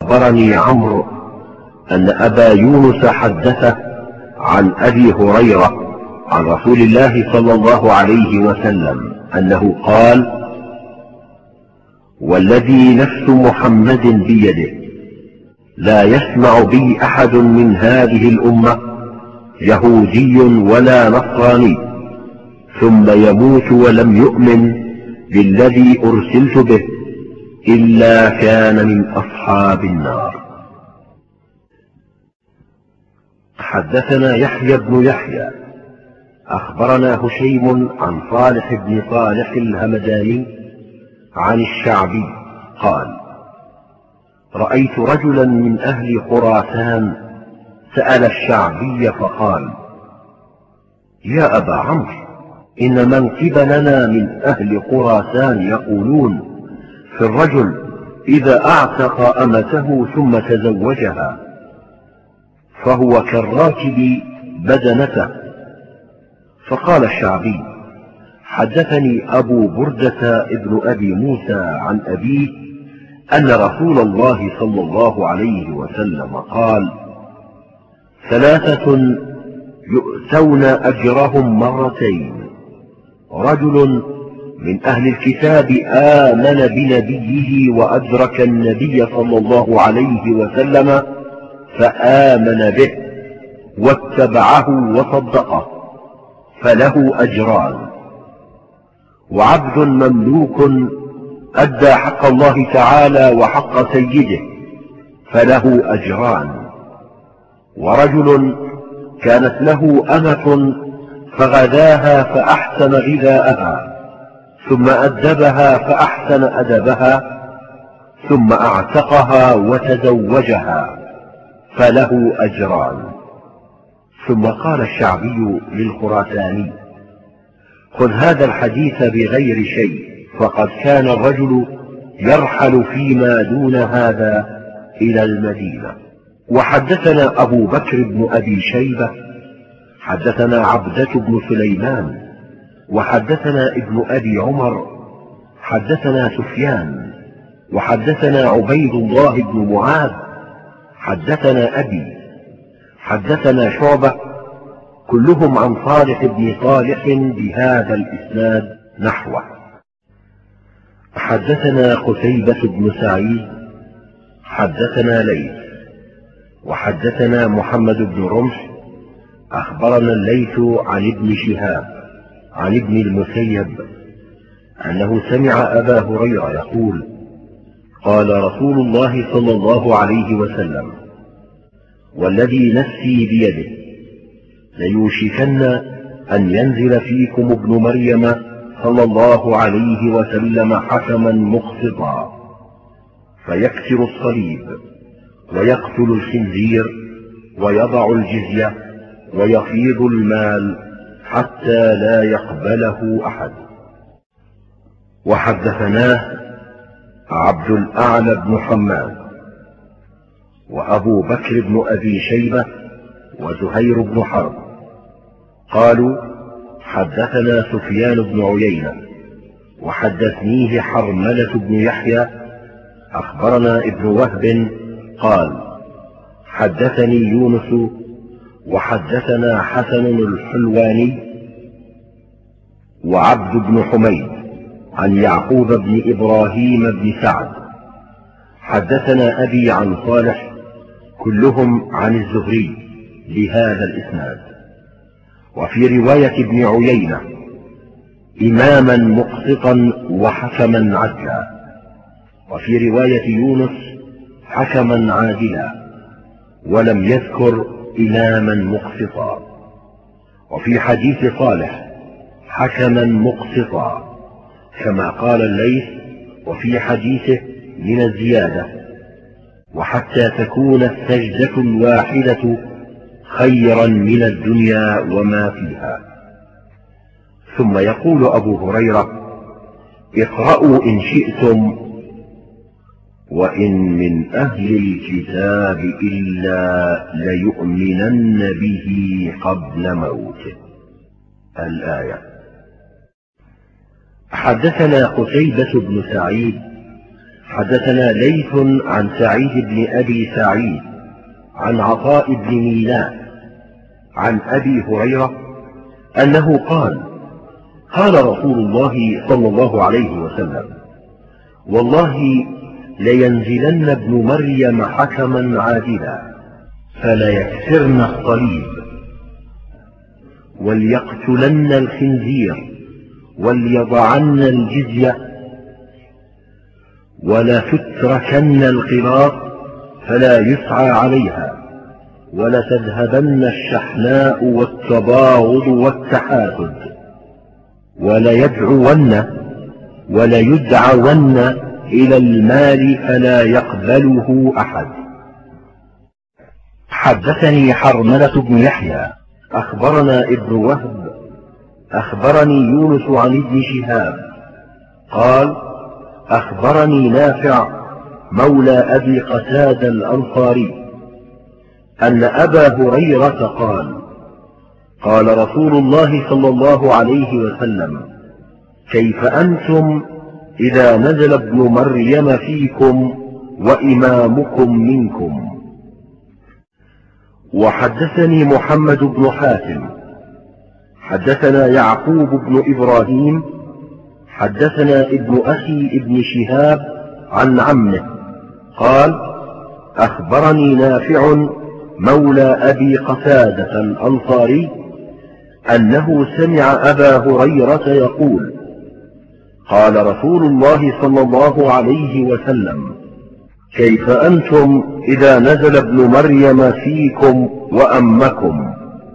أخبرني عمرو أن أبا يونس حدثه عن أبي هريرة عن رسول الله صلى الله عليه وسلم أنه قال: والذي نفس محمد بيده لا يسمع بي أحد من هذه الأمة يهودي ولا نصراني ثم يموت ولم يؤمن بالذي أرسلت به إلا كان من أصحاب النار. حدثنا يحيى بن يحيى أخبرنا هشيم عن صالح بن صالح الهمداني عن الشعبي قال: رأيت رجلا من أهل خراسان سأل الشعبي فقال: يا أبا عمرو، إن من قبلنا من أهل خراسان يقولون في الرجل إذا أعتق أمته ثم تزوجها فهو كالراكب بدنته. فقال الشعبي: حدثني أبو بردة ابن أبي موسى عن أبيه أن رسول الله صلى الله عليه وسلم قال: ثلاثة يؤتون أجرهم مرتين: رجل من أهل الكتاب آمن بنبيه وأدرك النبي صلى الله عليه وسلم فآمن به واتبعه وصدقه فله أجران، وعبد مملوك أدى حق الله تعالى وحق سيده فله أجران، ورجل كانت له أمة فغذاها فأحسن غذاءها ثم أدبها فأحسن أدبها ثم أعتقها وتزوجها فله أجران. ثم قال الشعبي للخراساني: خذ هذا الحديث بغير شيء، فقد كان الرجل يرحل فيما دون هذا إلى المدينة. وحدثنا أبو بكر بن أبي شيبة حدثنا عبدة بن سليمان وحدثنا ابن أبي عمر حدثنا سفيان وحدثنا عبيد الله بن معاذ حدثنا أبي حدثنا شعبة كلهم عن صالح بن صالح بهذا الإسناد نحوه. حدثنا قتيبة بن سعيد حدثنا ليث وحدثنا محمد بن رمح أخبرنا الليث عن ابن شهاب عن ابن المسيب أنه سمع أبا هريرة يقول: قال رسول الله صلى الله عليه وسلم: والذي نفسي بيده ليوشكن أن ينزل فيكم ابن مريم صلى الله عليه وسلم حكما مقسطا فيكسر الصليب ويقتل الخنزير ويضع الجزية ويفيض المال حتى لا يقبله أحد. وحدثناه عبد الأعلى بن حماد وأبو بكر بن أبي شيبة وزهير بن حرب قالوا: حدثنا سفيان بن عيينة وحدثنيه حرملة بن يحيى أخبرنا ابن وهب قال: حدثني يونس وحدثنا حسن الحلواني وعبد بن حميد عن يعقوب بن إبراهيم بن سعد حدثنا أبي عن صالح كلهم عن الزهري بهذا الإسناد. وفي رواية ابن عيينة: إماما مقسطا وحكما عدلا. وفي رواية يونس: حكما عادلا، ولم يذكر إماما مقسطا. وفي حديث صالح: حكما مقسطا، كما قال الليث وفي حديثه من الزيادة: وحتى تكون السجدة الواحدة خيرا من الدنيا وما فيها. ثم يقول أبو هريرة: اقرأوا إن شئتم: وإن من أهل الكتاب إلا ليؤمنن به قبل موته. الآية. حدثنا قتيبة بن سعيد حدثنا ليث عن سعيد بن أبي سعيد عن عطاء بن ميناء عن أبي هريرة أنه قال: قال رسول الله صلى الله عليه وسلم: والله لينزلن ابن مريم حكما عادلا فليكسرن الصليب وليقتلن الخنزير وليضعن الجزية ولتتركن القراط فلا يسعى عليها ولتذهبن الشحناء والتباغض والتحاسد وليدعون إلى المال فلا يقبله أحد. حدثني حرملة بن يحيى أخبرنا ابن وهب أخبرني يونس عن ابن شهاب قال: أخبرني نافع مولى أبي قتادة الأنصاري أن أبا هريرة قال: قال رسول الله صلى الله عليه وسلم: كيف أنتم إذا نزل ابن مريم فيكم وإمامكم منكم. وحدثني محمد بن حاتم حدثنا يعقوب بن إبراهيم حدثنا ابن أخي ابن شهاب عن عمه قال: أخبرني نافع مولى أبي قتادة الأنصاري أنه سمع أبا هريرة يقول: قال رسول الله صلى الله عليه وسلم: كيف أنتم إذا نزل ابن مريم فيكم وأمكم.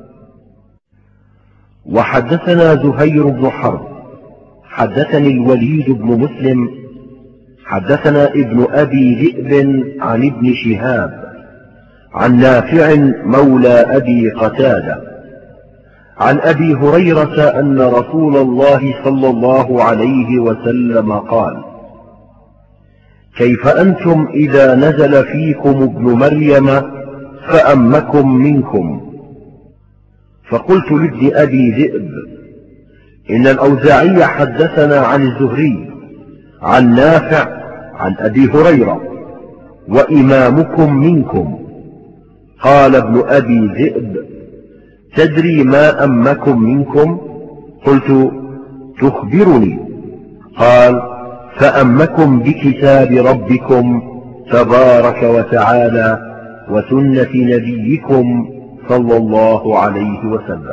وحدثنا زهير بن حرب حدثني الوليد بن مسلم حدثنا ابن أبي ذئب عن ابن شهاب عن نافع مولى أبي قتادة عن أبي هريرة أن رسول الله صلى الله عليه وسلم قال: كيف أنتم إذا نزل فيكم ابن مريم فأمكم منكم. فقلت لابن أبي ذئب: إن الأوزاعي حدثنا عن الزهري عن نافع عن أبي هريرة وإمامكم منكم. قال ابن أبي ذئب: تدري ما أمكم منكم؟ قلت: تخبرني. قال: فأمكم بكتاب ربكم تبارك وتعالى وسنة نبيكم صلى الله عليه وسلم.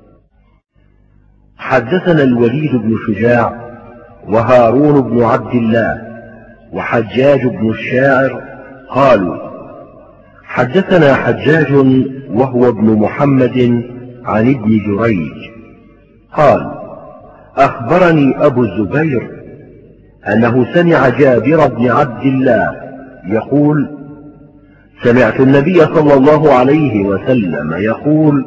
حدثنا الوليد بن شجاع وهارون بن عبد الله وحجاج بن الشاعر قالوا: حدثنا حجاج وهو ابن محمد عن ابن جريج قال: أخبرني أبو الزبير أنه سمع جابر بن عبد الله يقول: سمعت النبي صلى الله عليه وسلم يقول: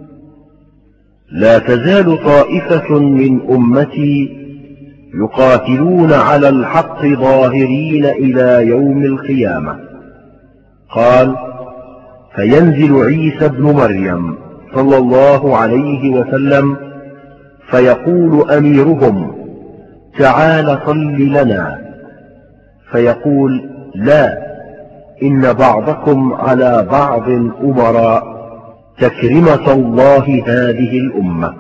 لا تزال طائفة من أمتي يقاتلون على الحق ظاهرين إلى يوم القيامة. قال: فينزل عيسى بن مريم صلى الله عليه وسلم فيقول أميرهم: تعال صل لنا، فيقول: لا، إن بعضكم على بعض أمراء، تكرمة الله هذه الأمة.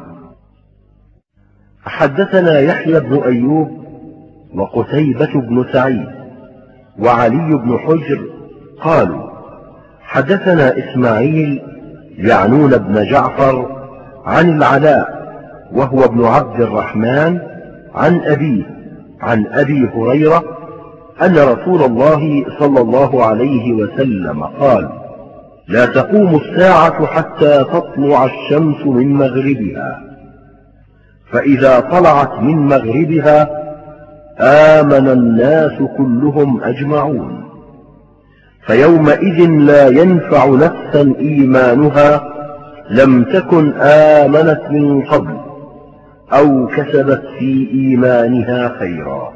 حدثنا يحيى بن أيوب وقتيبة بن سعيد وعلي بن حجر قالوا: حدثنا إسماعيل يعنون بن جعفر عن العلاء وهو ابن عبد الرحمن عن أبيه عن أبي هريرة أن رسول الله صلى الله عليه وسلم قال: لا تقوم الساعة حتى تطلع الشمس من مغربها، فإذا طلعت من مغربها آمن الناس كلهم أجمعون، فيومئذ لا ينفع نفسا إيمانها لم تكن آمنت من قبل أو كسبت في إيمانها خيرا.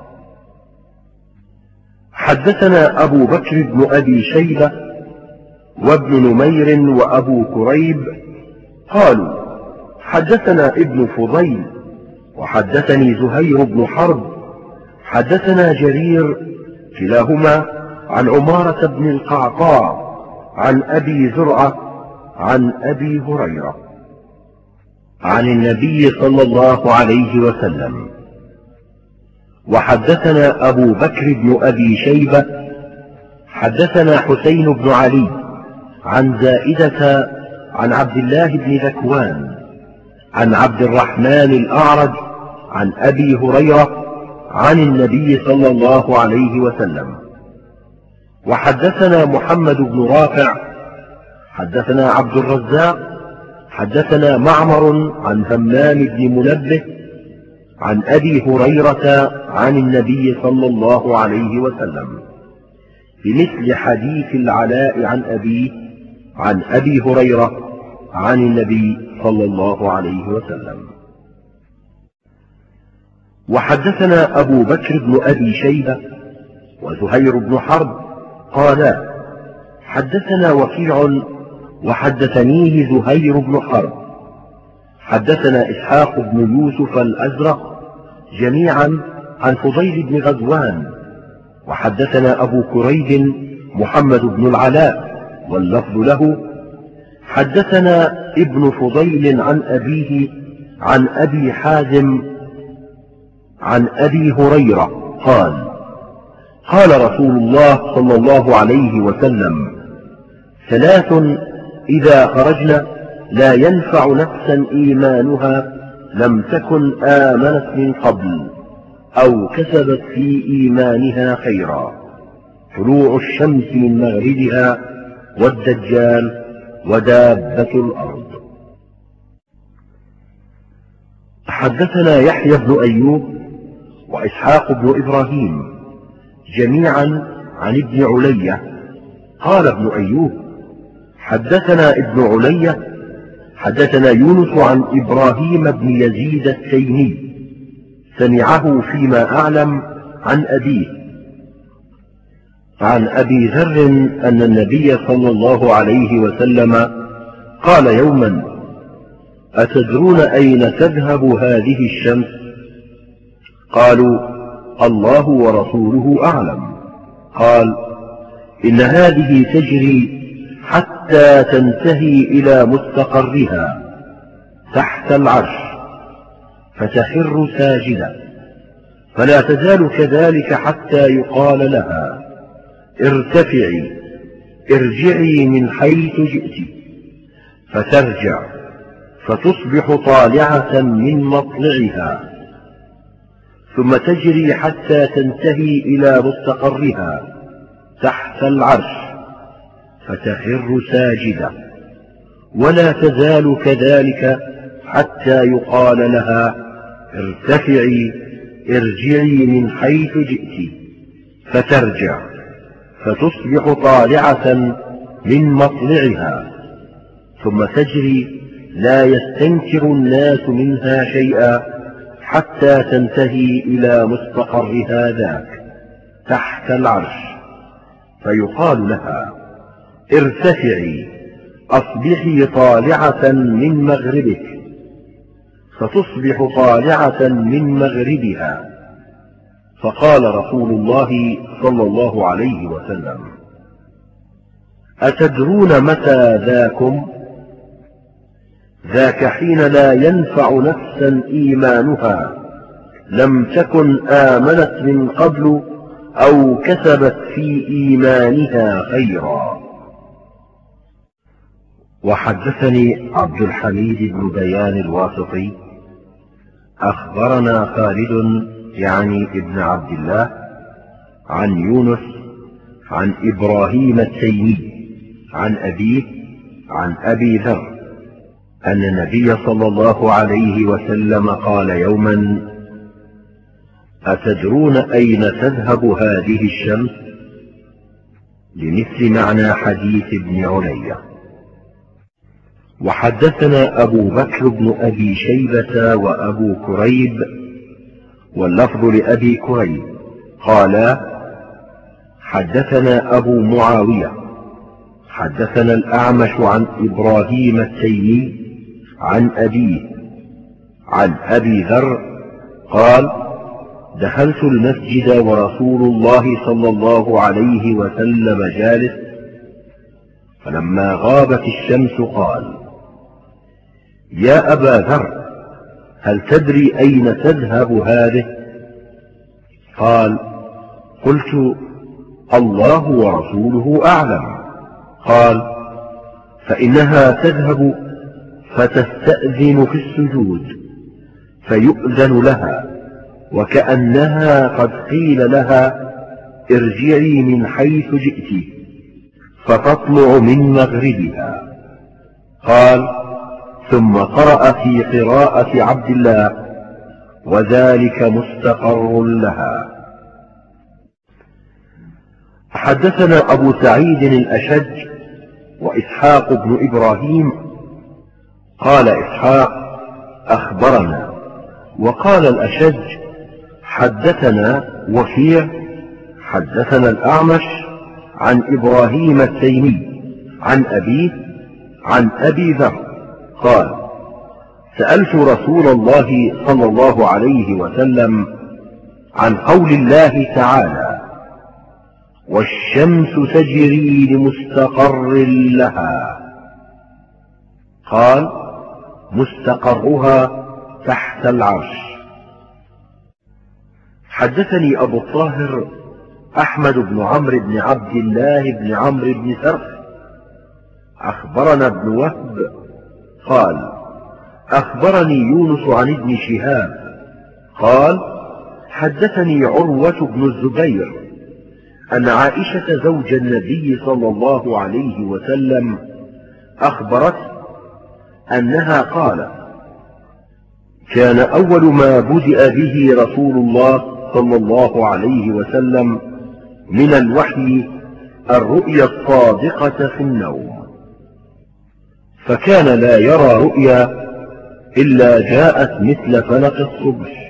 حدثنا أبو بكر بن أبي شيبة وابن نمير وأبو كريب قالوا: حدثنا ابن فضيل وحدثني زهير بن حرب حدثنا جرير كلاهما عن عمارة بن القعقاع عن أبي زرعة عن أبي هريرة عن النبي صلى الله عليه وسلم. وحدثنا أبو بكر بن أبي شيبة حدثنا حسين بن علي عن زائدة عن عبد الله بن ذكوان عن عبد الرحمن الأعرج عن أبي هريرة عن النبي صلى الله عليه وسلم. وحدثنا محمد بن رافع حدثنا عبد الرزاق حدثنا معمر عن همام بن منبه عن أبي هريرة عن النبي صلى الله عليه وسلم بمثل حديث العلاء عن أبيه عن أبي هريرة عن النبي صلى الله عليه وسلم. وحدثنا أبو بكر بن أبي شيبة وزهير بن حرب قالا حدثنا وكيع وحدثنيه زهير بن حرب حدثنا إسحاق بن يوسف الأزرق جميعا عن فضيل بن غزوان. وحدثنا أبو كريب محمد بن العلاء واللفظ له حدثنا ابن فضيل عن أبيه عن أبي حازم عن أبي هريرة قال قال رسول الله صلى الله عليه وسلم ثلاث إذا خرجن لا ينفع نفسا إيمانها لم تكن آمنت من قبل أو كسبت في إيمانها خيرا: طلوع الشمس من مغربها والدجال ودابة الأرض. حدثنا يحيى بن أيوب وإسحاق بن إبراهيم جميعا عن ابن علية قال ابن أيوب حدثنا ابن علية حدثنا يونس عن إبراهيم بن يزيد التيمي سمعه فيما أعلم عن أبيه عن أبي ذر أن النبي صلى الله عليه وسلم قال يوما: أتدرون أين تذهب هذه الشمس؟ قالوا: الله ورسوله أعلم. قال: إن هذه تجري حتى تنتهي إلى مستقرها تحت العرش فتخر ساجدة، فلا تزال كذلك حتى يقال لها: ارتفعي ارجعي من حيث جئت، فترجع فتصبح طالعة من مطلعها، ثم تجري حتى تنتهي إلى مستقرها تحت العرش فتخر ساجدة، ولا تزال كذلك حتى يقال لها: ارتفعي ارجعي من حيث جئت، فترجع فتصبح طالعة من مطلعها، ثم تجري لا يستنكر الناس منها شيئا حتى تنتهي إلى مستقرها ذاك تحت العرش، فيقال لها: ارتفعي أصبحي طالعة من مغربك، فتصبح طالعة من مغربها. فقال رسول الله صلى الله عليه وسلم: أتدرون متى ذاكم؟ ذاك حين لا ينفع نفسا إيمانها لم تكن آمنت من قبل أو كسبت في إيمانها خيرا. وحدثني عبد الحميد بن بيان الواسطي أخبرنا خالد يعني ابن عبد الله عن يونس عن إبراهيم التيمي عن أبيه عن أبي ذر أن النبي صلى الله عليه وسلم قال يوما: أتدرون أين تذهب هذه الشمس؟ بمثل معنى حديث ابن علية. وحدثنا أبو بكر بن أبي شيبة وأبو كريب واللفظ لأبي كريب قالا: حدثنا أبو معاوية حدثنا الأعمش عن إبراهيم التيمي عن أبيه عن أبي ذر قال: دخلت المسجد ورسول الله صلى الله عليه وسلم جالس، فلما غابت الشمس قال: يا أبا ذر، هل تدري أين تذهب هذه؟ قال: قلت: الله ورسوله أعلم. قال: فإنها تذهب فتستأذن في السجود فيؤذن لها، وكأنها قد قيل لها: ارجعي من حيث جئت، فتطلع من مغربها. قال: ثم قرأ في قراءة عبد الله: وذلك مستقر لها. حدثنا أبو سعيد الأشج وإسحاق بن إبراهيم. قال إسحاق: أخبرنا. وقال الأشج: حدثنا وكيع حدثنا الأعمش عن إبراهيم التيمي عن أبيه عن أبي ذر قال: سألت رسول الله صلى الله عليه وسلم عن قول الله تعالى: والشمس تجري لمستقر لها. قال: مستقرها تحت العرش. حدثني أبو الطاهر أحمد بن عمرو بن عبد الله بن عمرو بن سرح أخبرنا ابن وهب قال: أخبرني يونس عن ابن شهاب قال: حدثني عروة بن الزبير أن عائشة زوج النبي صلى الله عليه وسلم أخبرته أنها قالت: كان أول ما بدأ به رسول الله صلى الله عليه وسلم من الوحي الرؤيا الصادقة في النوم، فكان لا يرى رؤيا إلا جاءت مثل فلق الصبح،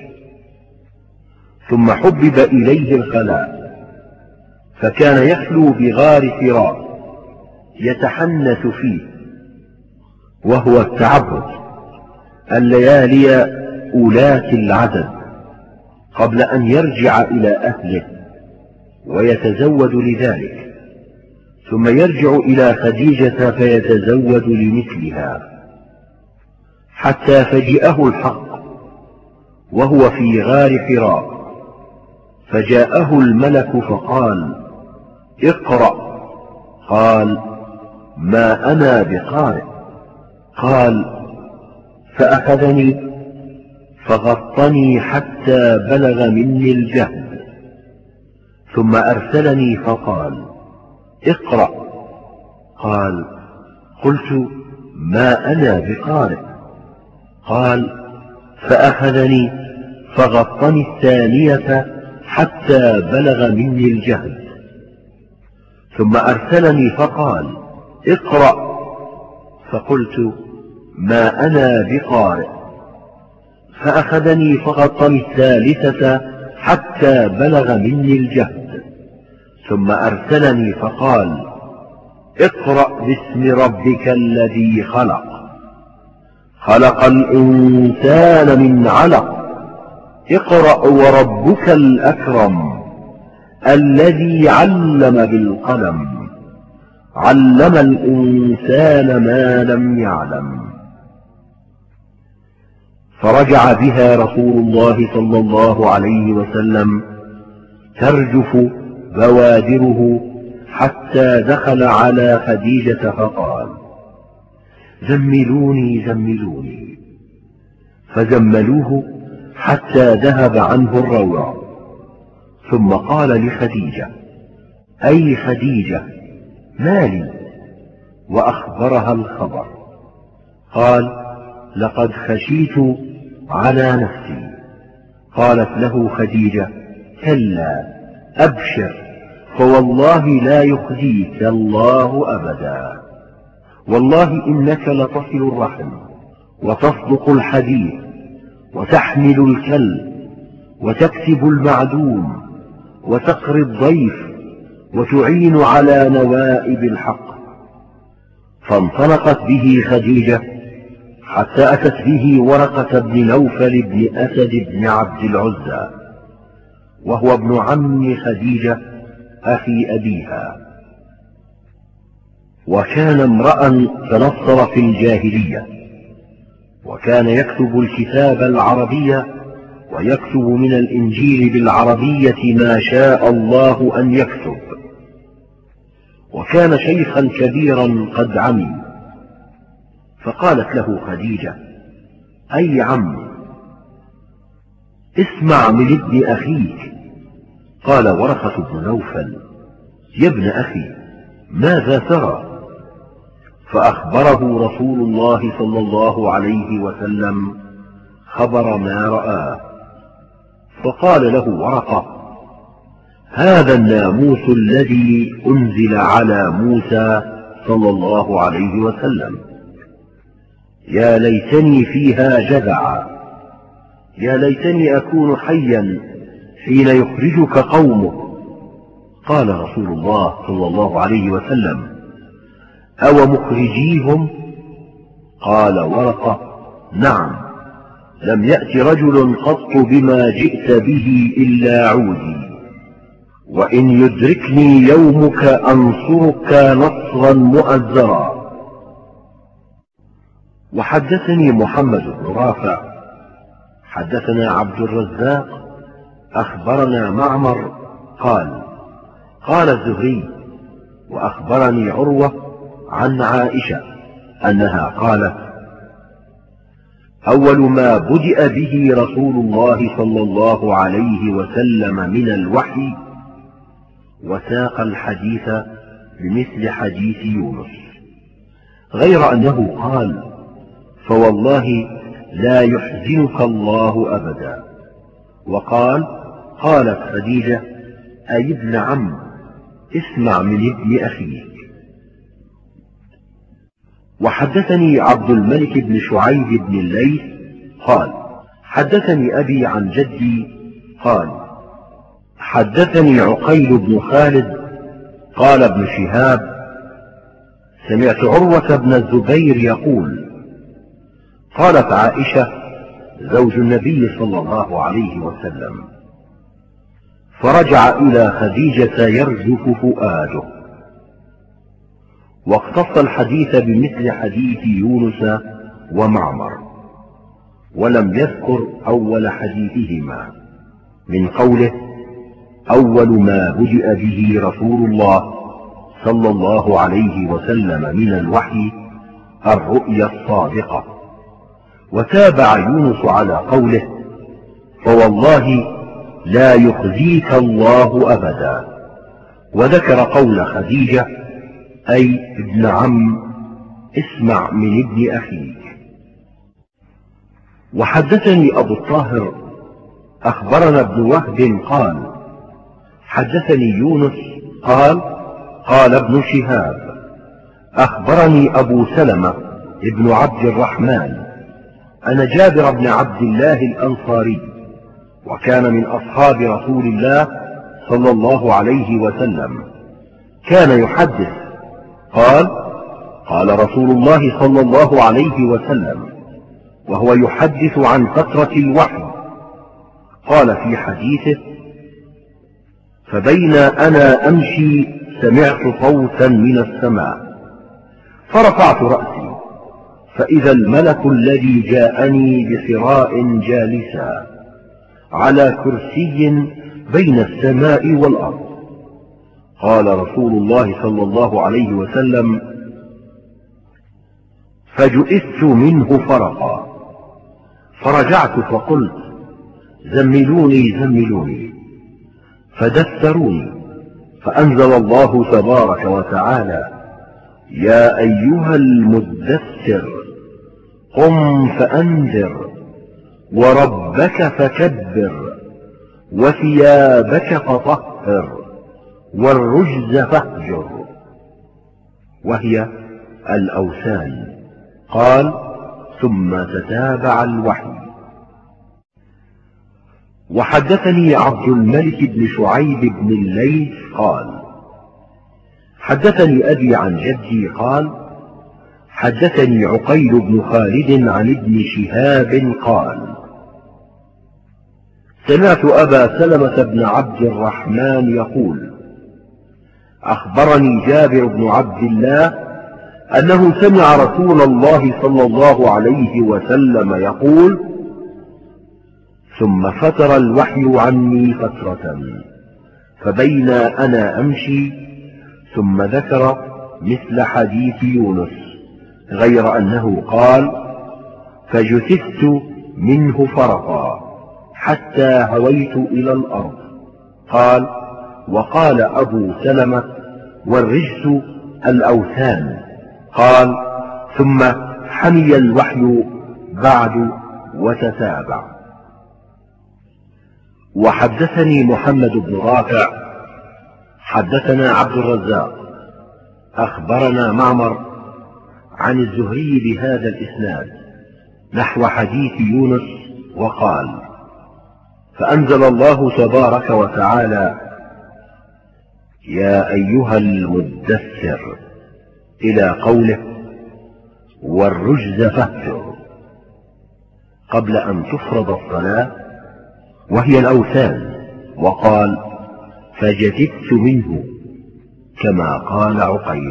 ثم حبب إليه الخلاء، فكان يخلو بغار حراء يتحنث فيه، وهو التعبد، الليالي أولات العدد قبل أن يرجع إلى أهله ويتزود لذلك، ثم يرجع إلى خديجة فيتزود لمثلها، حتى فجئه الحق وهو في غار حراء، فجاءه الملك فقال: اقرأ. قال: ما أنا بقارئ. قال: فأخذني فغطني حتى بلغ مني الجهد، ثم أرسلني فقال: اقرأ. قال: قلت: ما أنا بقارئ. قال: فأخذني فغطني الثانية حتى بلغ مني الجهد، ثم أرسلني فقال: اقرأ. فقلت: ما أنا بقارئ. فأخذني فغطني الثالثة حتى بلغ مني الجهد، ثم أرسلني فقال: اقرأ باسم ربك الذي خلق، خلق الإنسان من علق، اقرأ وربك الأكرم، الذي علم بالقلم، علم الإنسان ما لم يعلم. فرجع بها رسول الله صلى الله عليه وسلم ترجف بوادره حتى دخل على خديجة فقال: زملوني زملوني، فزملوه حتى ذهب عنه الروع، ثم قال لخديجة: أي خديجة، ما لي؟ وأخبرها الخبر. قال: لقد خشيت على نفسي. قالت له خديجة: كلا، أبشر، فوالله لا يخزيك الله أبدا، والله إنك لتصل الرحم وتصدق الحديث وتحمل الكل وتكسب المعدوم وتقري الضيف وتعين على نوائب الحق. فانطلقت به خديجة حتى أتت به ورقة بن نوفل بن أسد بن عبد العزى، وهو ابن عم خديجة أخي أبيها، وكان امرأ تنصر في الجاهلية، وكان يكتب الكتاب العربية ويكتب من الإنجيل بالعربية ما شاء الله أن يكتب، وكان شيخا كبيرا قد عمي. فقالت له خديجة: أي عم، اسمع من ابن أخيك. قال ورقة بن نوفل: يا ابن أخي، ماذا ترى؟ فأخبره رسول الله صلى الله عليه وسلم خبر ما رآه. فقال له ورقة: هذا الناموس الذي أنزل على موسى صلى الله عليه وسلم، يا ليتني فيها جذعا، يا ليتني أكون حيا حين يخرجك قومك. قال رسول الله صلى الله عليه وسلم: أو مخرجيهم؟ قال ورقة: نعم، لم يأت رجل قط بما جئت به إلا عودي، وإن يدركني يومك أنصرك نصرا مؤزرا. وحدثني محمد بن رافع حدثنا عبد الرزاق أخبرنا معمر قال: قال الزهري: وأخبرني عروة عن عائشة أنها قالت: أول ما بدأ به رسول الله صلى الله عليه وسلم من الوحي، وساق الحديث بمثل حديث يونس، غير أنه قال: فوالله لا يحزنك الله أبدا. وقال: قالت خديجة: أي ابن عم، اسمع من ابن أخيك. وحدثني عبد الملك بن شعيب بن الليث قال: حدثني أبي عن جدي قال: حدثني عقيل بن خالد قال ابن شهاب: سمعت عروة بن الزبير يقول: قالت عائشة زوج النبي صلى الله عليه وسلم: فرجع إلى خديجة يرجف فؤاده. واقتص الحديث بمثل حديث يونس ومعمر، ولم يذكر أول حديثهما من قوله: أول ما بدأ به رسول الله صلى الله عليه وسلم من الوحي الرؤيا الصادقة. وتابع يونس على قوله: فوالله لا يخزيك الله أبدا. وذكر قول خديجة: أي ابن عم، اسمع من ابن أخيك. وحدثني أبو الطاهر أخبرنا ابن وهب قال: حدثني يونس قال: قال ابن شهاب: أخبرني أبو سلمة ابن عبد الرحمن أن جابر بن عبد الله الأنصاري، وكان من أصحاب رسول الله صلى الله عليه وسلم، كان يحدث قال: قال رسول الله صلى الله عليه وسلم وهو يحدث عن فترة الوحي، قال في حديثه: فبين أنا أمشي سمعت صوتا من السماء، فرفعت رأسي فإذا الملك الذي جاءني بصراء جالسا على كرسي بين السماء والأرض. قال رسول الله صلى الله عليه وسلم: فجئت منه فرقا، فرجعت فقلت: زملوني زملوني، فدثروني، فأنزل الله تبارك وتعالى: يا أيها المدثر قم فأنذر، وربك فكبر، وثيابك فطهر، والرجز فاهجر، وهي الأوثان. قال: ثم تتابع الوحي. وحدثني عبد الملك بن شعيب بن الليث قال: حدثني أبي عن جدي قال: حدثني عقيل بن خالد عن ابن شهاب قال: سمعت أبا سلمة بن عبد الرحمن يقول: أخبرني جابر بن عبد الله أنه سمع رسول الله صلى الله عليه وسلم يقول: ثم فتر الوحي عني فترة، فبين أنا أمشي، ثم ذكر مثل حديث يونس، غير أنه قال: فجثثت منه فرقا حتى هويت إلى الأرض. قال: وقال أبو سلمة: والرجس الأوثان. قال: ثم حمي الوحي بعد وتتابع. وحدثني محمد بن رافع حدثنا عبد الرزاق أخبرنا معمر عن الزهري بهذا الإسناد نحو حديث يونس، وقال: فأنزل الله تبارك وتعالى: يا أيها المدثر، إلى قوله: والرجز فاهجر، قبل أن تفرض الصلاة، وهي الأوثان. وقال: فجثثت منه، كما قال عقيل.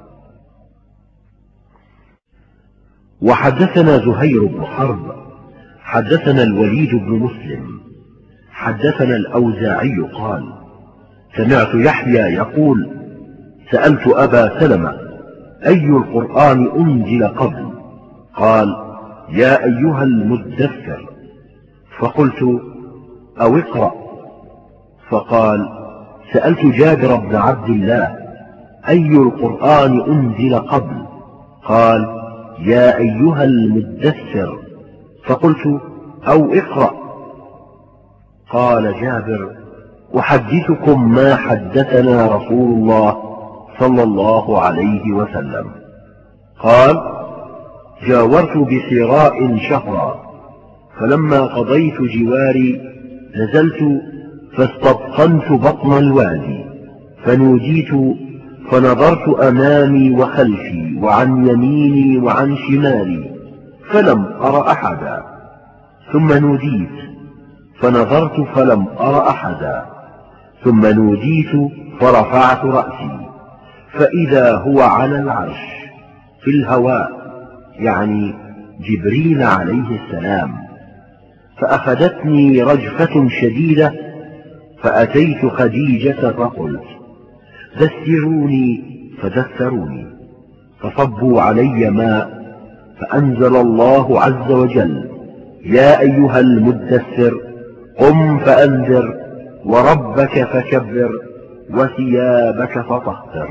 وحدثنا زهير بن حرب حدثنا الوليد بن مسلم حدثنا الأوزاعي قال: سمعت يحيى يقول: سألت أبا سلمة: أي القرآن أنزل قبل؟ قال: يا أيها المدثر. فقلت: أو اقرأ. فقال: سألت جابر بن عبد الله: أي القرآن أنزل قبل؟ قال: يا أيها المدثر. فقلت: أو اقرأ. قال جابر: أحدثكم ما حدثنا رسول الله صلى الله عليه وسلم. قال: جاورت بحراء شهرا، فلما قضيت جواري نزلت فاستبطنت بطن الوادي، فنوديت، فنظرت أمامي وخلفي وعن يميني وعن شمالي فلم أر أحدا، ثم نوديت فنظرت فلم أر أحدا، ثم نوديت فرفعت رأسي فإذا هو على العرش في الهواء، يعني جبريل عليه السلام، فأخذتني رجفة شديدة، فأتيت خديجة فقلت: دثروني، فدثروني، فصبوا علي ماء، فأنزل الله عز وجل: يا أيها المدثر، قم فأنذر، وربك فكبر، وثيابك فطهر.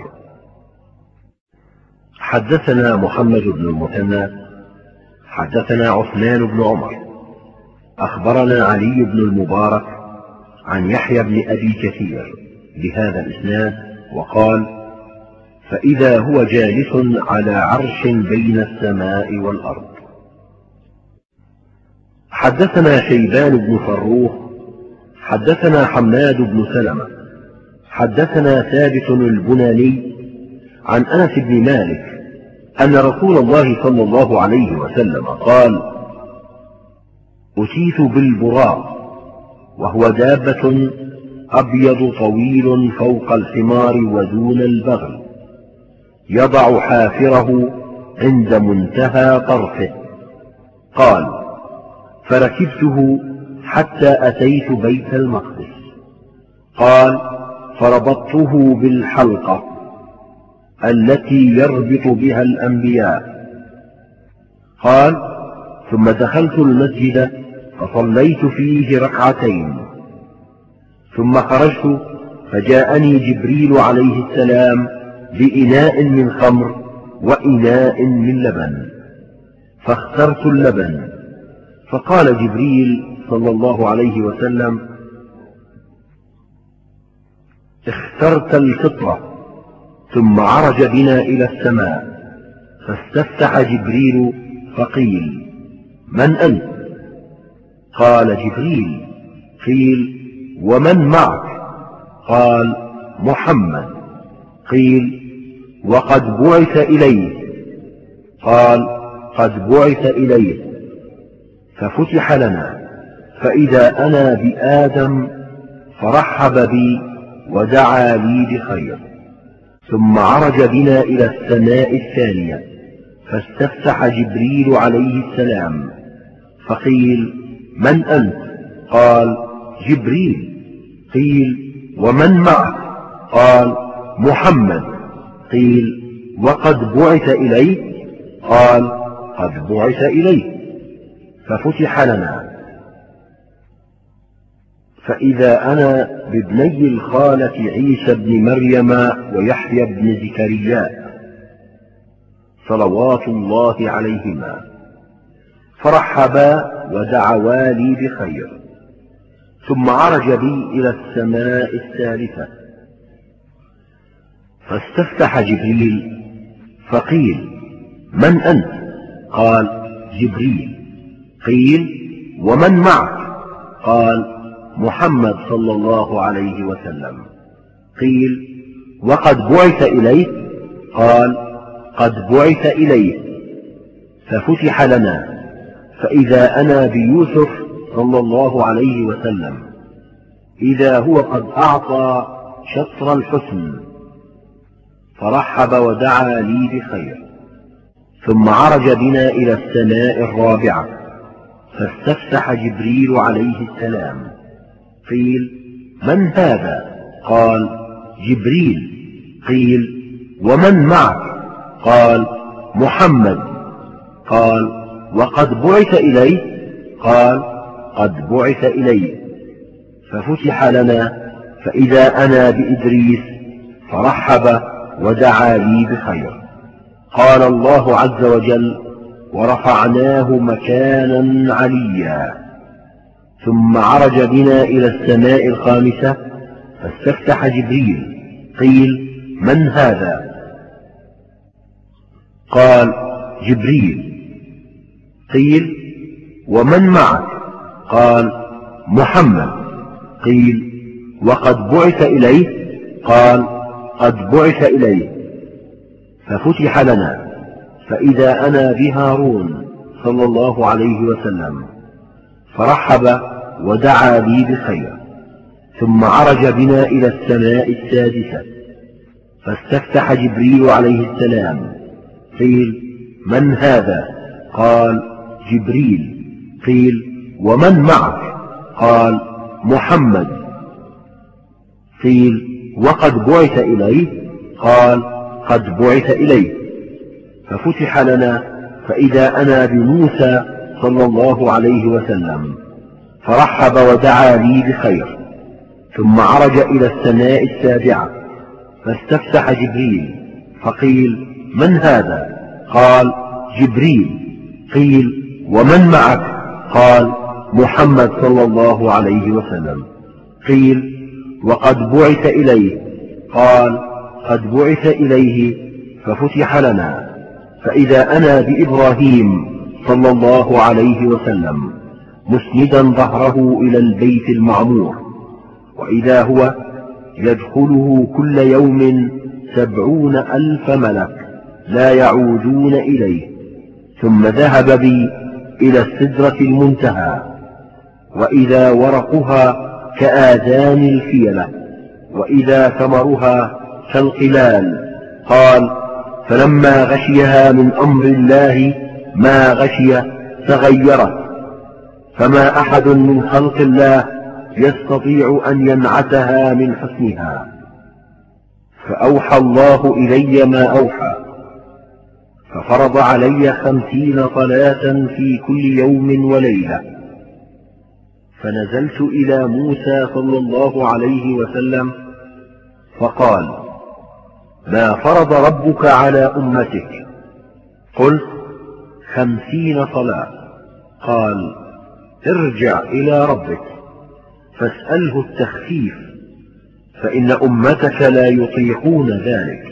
حدثنا محمد بن المثنى حدثنا عثمان بن عمر أخبرنا علي بن المبارك عن يحيى بن أبي كثير بهذا الإسناد، وقال: فإذا هو جالس على عرش بين السماء والأرض. حدثنا شيبان بن فروخ حدثنا حماد بن سلمة حدثنا ثابت البناني عن أنس بن مالك أن رسول الله صلى الله عليه وسلم قال: أتيت بالبراق، وهو دابة أبيض طويل فوق الحمار ودون البغل، يضع حافره عند منتهى طرفه. قال: فركبته حتى أتيت بيت المقدس. قال: فربطته بالحلقة التي يربط بها الأنبياء. قال: ثم دخلت المسجد فصليت فيه ركعتين، ثم خرجت فجاءني جبريل عليه السلام بإناء من خمر وإناء من لبن، فاخترت اللبن، فقال جبريل صلى الله عليه وسلم: اخترت الفطرة. ثم عرج بنا إلى السماء، فاستفتح جبريل فقيل: من أنت؟ قال: جبريل. قيل: ومن معك؟ قال: محمد. قيل: وقد بعث إليه؟ قال: قد بعث إليه. ففتح لنا، فإذا أنا بآدم فرحب بي ودعا لي بخير. ثم عرج بنا إلى السماء الثانية فاستفتح جبريل عليه السلام، فقيل: من أنت؟ قال: جبريل. قيل: ومن معك؟ قال: محمد. قيل: وقد بعث إليه؟ قال: قد بعث إليه. ففتح لنا، فإذا أنا بابني الخالة عيسى بن مريم ويحيى بن زكريا صلوات الله عليهما، فرحبا ودعوا لي بخير. ثم عرج بي إلى السماء الثالثة فاستفتح جبريل، فقيل: من أنت؟ قال: جبريل. قيل: ومن معك؟ قال: محمد صلى الله عليه وسلم. قيل: وقد بعث إليه؟ قال: قد بعث إليه. ففتح لنا، فإذا أنا بيوسف صلى الله عليه وسلم، إذا هو قد أعطى شطر الحسن، فرحب ودعا لي بخير. ثم عرج بنا إلى السماء الرابعة فاستفتح جبريل عليه السلام. قيل: من هذا؟ قال: جبريل. قيل: ومن معك؟ قال: محمد. قال: وقد بعث إليه؟ قال: قد بعث إليه. ففتح لنا، فإذا أنا بإدريس، فرحب ودعا لي بخير. قال الله عز وجل: ورفعناه مكانا عليا. ثم عرج بنا إلى السماء الخامسة فاستفتح جبريل. قيل: من هذا؟ قال: جبريل. قيل: ومن معك؟ قال: محمد. قيل: وقد بعث إليه؟ قال: قد بعث إليه. ففتح لنا، فإذا أنا بهارون صلى الله عليه وسلم، فرحب ودعا لي بخير. ثم عرج بنا إلى السماء السادسة فاستفتح جبريل عليه السلام. قيل: من هذا؟ قال: جبريل. قيل: ومن معك؟ قال: محمد. قيل: وقد بعث إليه؟ قال: قد بعث إليه. ففتح لنا، فإذا أنا بموسى صلى الله عليه وسلم، فرحب ودعا لي بخير. ثم عرج إلى السماء السابعة فاستفتح جبريل، فقيل: من هذا؟ قال: جبريل. قيل: ومن معك؟ قال: محمد صلى الله عليه وسلم. قيل: وقد بعث إليه؟ قال: قد بعث إليه. ففتح لنا، فإذا أنا بإبراهيم صلى الله عليه وسلم مسندا ظهره إلى البيت المعمور، وإذا هو يدخله كل يوم 70,000 ملك لا يعودون إليه. ثم ذهب بي إلى السدرة المنتهى، وإذا ورقها كآذان الفيلة، وإذا ثمرها كالقلال. قال: فلما غشيها من أمر الله ما غشي تغيرت، فما أحد من خلق الله يستطيع أن ينعتها من حسنها. فأوحى الله إلي ما أوحى، ففرض علي 50 صلاة في كل يوم وليلة. فنزلت إلى موسى صلى الله عليه وسلم فقال: ما فرض ربك على أمتك؟ قلت: 50 صلاة. قال: ارجع إلى ربك فاسأله التخفيف، فإن أمتك لا يطيقون ذلك،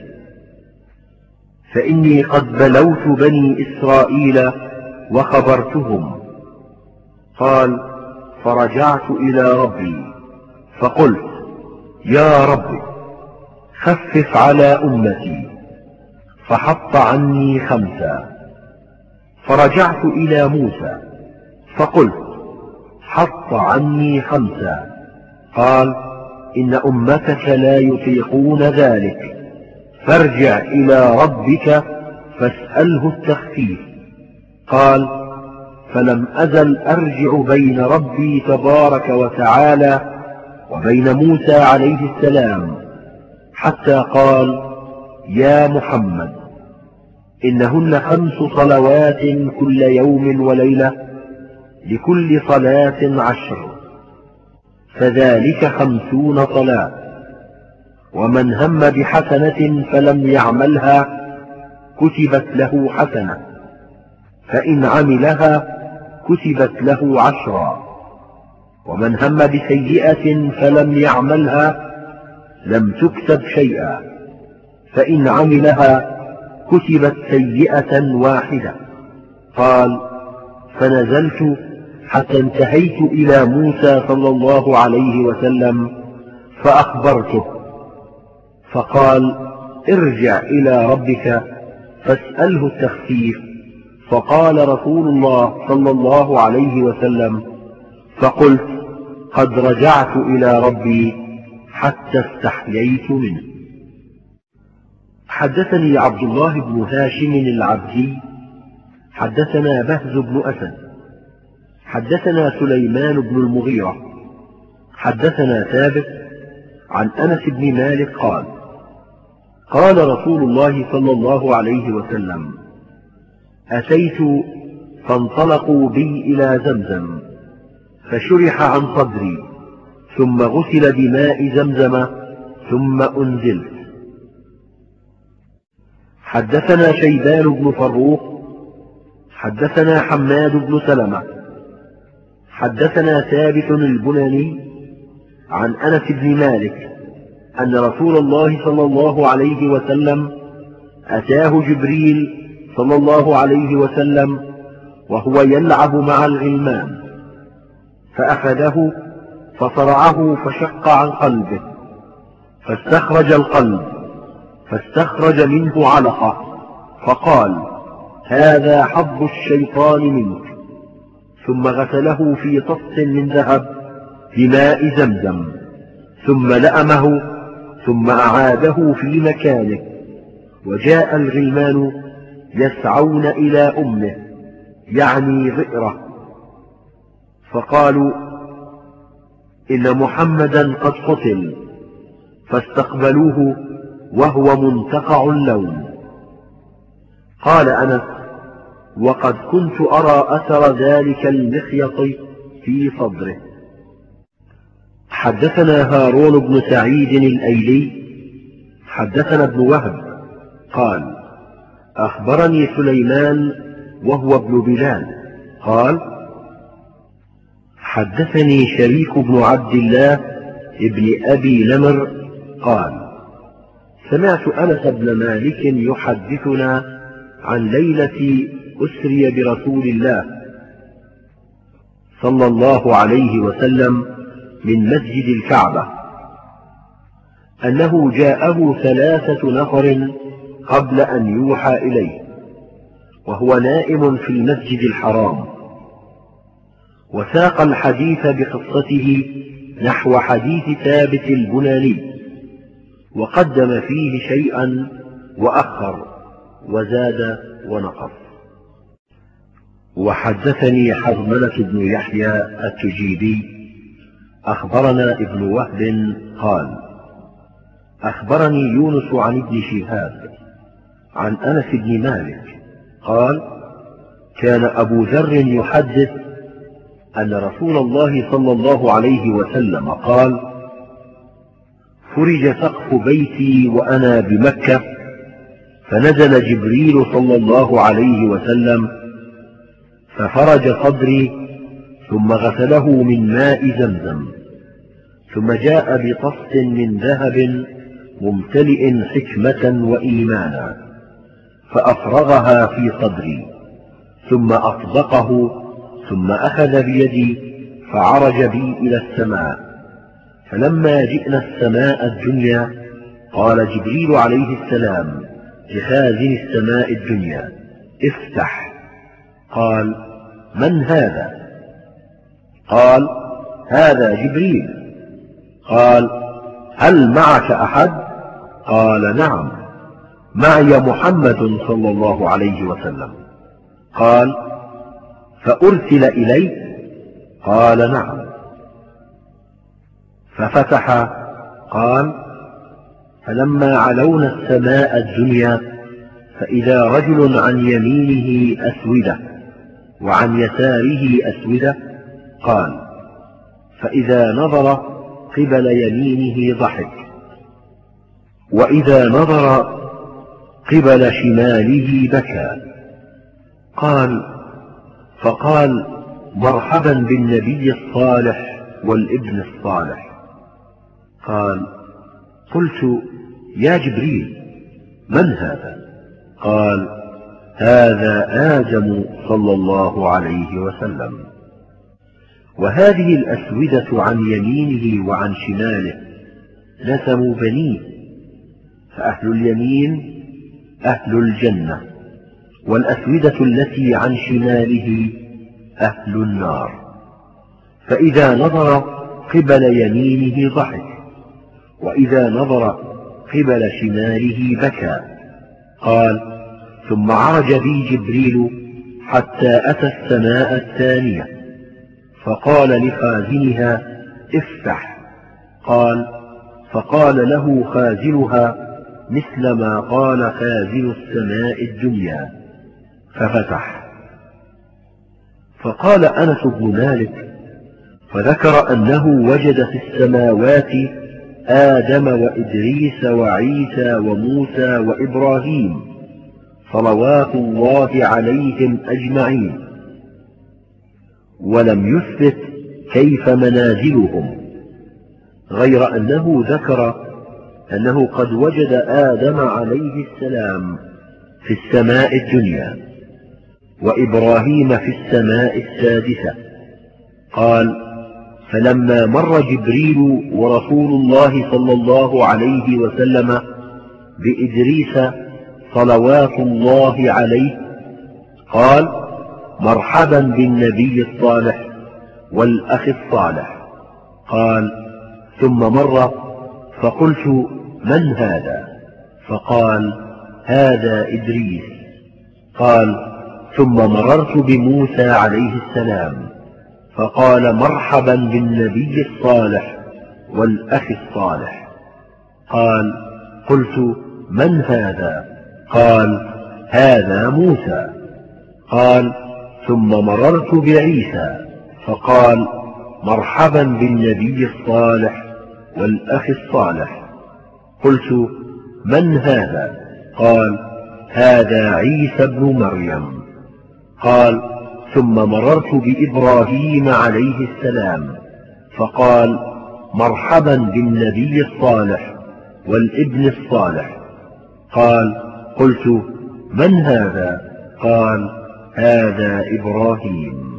فإني قد بلوت بني إسرائيل وخبرتهم. قال: فرجعت إلى ربي فقلت: يا رب خفف على أمتي، فحط عني 5. فرجعت إلى موسى فقلت: حط عني 5. قال: إن أمتك لا يطيقون ذلك، فارجع إلى ربك فاسأله التخفيف. قال: فلم أزل أرجع بين ربي تبارك وتعالى وبين موسى عليه السلام، حتى قال: يا محمد، إنهن 5 صلوات كل يوم وليلة، لكل صلاة 10، فذلك 50 صلاة. ومن هم بحسنة فلم يعملها كتبت له حسنة، فإن عملها كتبت له 10، ومن هم بسيئة فلم يعملها لم تكتب شيئا، فإن عملها كتبت سيئة واحدة. قال: فنزلت حتى انتهيت إلى موسى صلى الله عليه وسلم فأخبرته، فقال: ارجع إلى ربك فاسأله التخفيف. فقال رسول الله صلى الله عليه وسلم: فقلت: قد رجعت إلى ربي حتى استحييت منه. حدثني عبد الله بن هاشم العبدي حدثنا بهز بن أسد حدثنا سليمان بن المغيرة حدثنا ثابت عن أنس بن مالك قال: قال رسول الله صلى الله عليه وسلم: أتيت فانطلقوا بي إلى زمزم، فشرح عن صدري، ثم غسل بماء زمزم، ثم أنزلت. حدثنا شيبان بن فروخ حدثنا حماد بن سلمة حدثنا ثابت البناني عن أنس بن مالك أن رسول الله صلى الله عليه وسلم أتاه جبريل صلى الله عليه وسلم وهو يلعب مع الغلمان، فأخذه فصرعه فشق عن قلبه، فاستخرج القلب، فاستخرج منه علقة، فقال: هذا حظ الشيطان منك. ثم غسله في طست من ذهب بماء زمزم، ثم لأمه، ثم أعاده في مكانه. وجاء الغلمان يسعون إلى أمه، يعني ذئرة، فقالوا: إن محمدا قد قتل، فاستقبلوه وهو منتقع اللون. قال أنس: وقد كنت أرى أثر ذلك المخيط في صدره. حدثنا هارون بن سعيد الأيلي حدثنا ابن وهب قال: أخبرني سليمان وهو ابن بلال قال: حدثني شريك بن عبد الله ابن أبي نمر قال: سمعت أنس بن مالك يحدثنا عن ليلة أسري برسول الله صلى الله عليه وسلم من مسجد الكعبة، أنه جاءه 3 نفر قبل أن يوحى إليه، وهو نائم في المسجد الحرام، وساق الحديث بقصته نحو حديث ثابت البناني، وقدم فيه شيئا وأخر، وزاد ونقص. وحدثني حرملة بن يحيى التجيبي أخبرنا ابن وهب قال: أخبرني يونس عن ابن شهاب عن أنس بن مالك قال: كان أبو ذر يحدث أن رسول الله صلى الله عليه وسلم قال: فرج سقف بيتي وأنا بمكة، فنزل جبريل صلى الله عليه وسلم ففرج صدري، ثم غسله من ماء زمزم، ثم جاء بطست من ذهب ممتلئ حكمة وإيمانا، فأفرغها في صدري، ثم أطبقه، ثم أخذ بيدي فعرج بي إلى السماء. فلما جئنا السماء الدنيا قال جبريل عليه السلام لخازن السماء الدنيا: افتح. قال: من هذا؟ قال: هذا جبريل. قال: هل معك أحد؟ قال: نعم، معي محمد صلى الله عليه وسلم. قال: فأرسل إليك؟ قال: نعم. ففتح. قال: فلما علونا السماء الدنيا فإذا رجل عن يمينه أسودة وعن يساره أسودة. قال: فإذا نظر قبل يمينه ضحك، وإذا نظر قبل شماله بكى. قال: فقال: مرحبا بالنبي الصالح والابن الصالح. قال: قلت: يا جبريل، من هذا؟ قال: هذا آدم صلى الله عليه وسلم. وهذه الأسودة عن يمينه وعن شماله نسموا بنيه، فأهل اليمين أهل الجنة، والأسودة التي عن شماله أهل النار. فإذا نظر قبل يمينه ضحك، وإذا نظر قبل شماله بكى. قال: ثم عرج بي جبريل حتى أتى السماء الثانية، فقال لخازنها: افتح. قال: فقال له خازنها مثل ما قال خازن السماء الدنيا، ففتح. فقال أنس بن مالك: فذكر أنه وجد في السماوات آدم وإدريس وعيسى وموسى وإبراهيم صلوات الله عليهم أجمعين، ولم يثبت كيف منازلهم، غير أنه ذكر أنه قد وجد آدم عليه السلام في السماء الدنيا، وإبراهيم في السماء السادسة. قال: فلما مر جبريل ورسول الله صلى الله عليه وسلم بإدريس صلوات الله عليه، قال: مرحبا بالنبي الصالح والأخ الصالح. قال: ثم مر، فقلت: من هذا؟ فقال: هذا إدريس. قال: ثم مررت بموسى عليه السلام، فقال: مرحبا بالنبي الصالح والأخ الصالح. قال: قلت: من هذا؟ قال: هذا موسى. قال: ثم مررت بعيسى، فقال: مرحبا بالنبي الصالح والأخ الصالح. قلت: من هذا؟ قال: هذا عيسى بن مريم. قال: ثم مررت بإبراهيم عليه السلام، فقال: مرحبا بالنبي الصالح والابن الصالح. قال: قلت: من هذا؟ قال: هذا إبراهيم.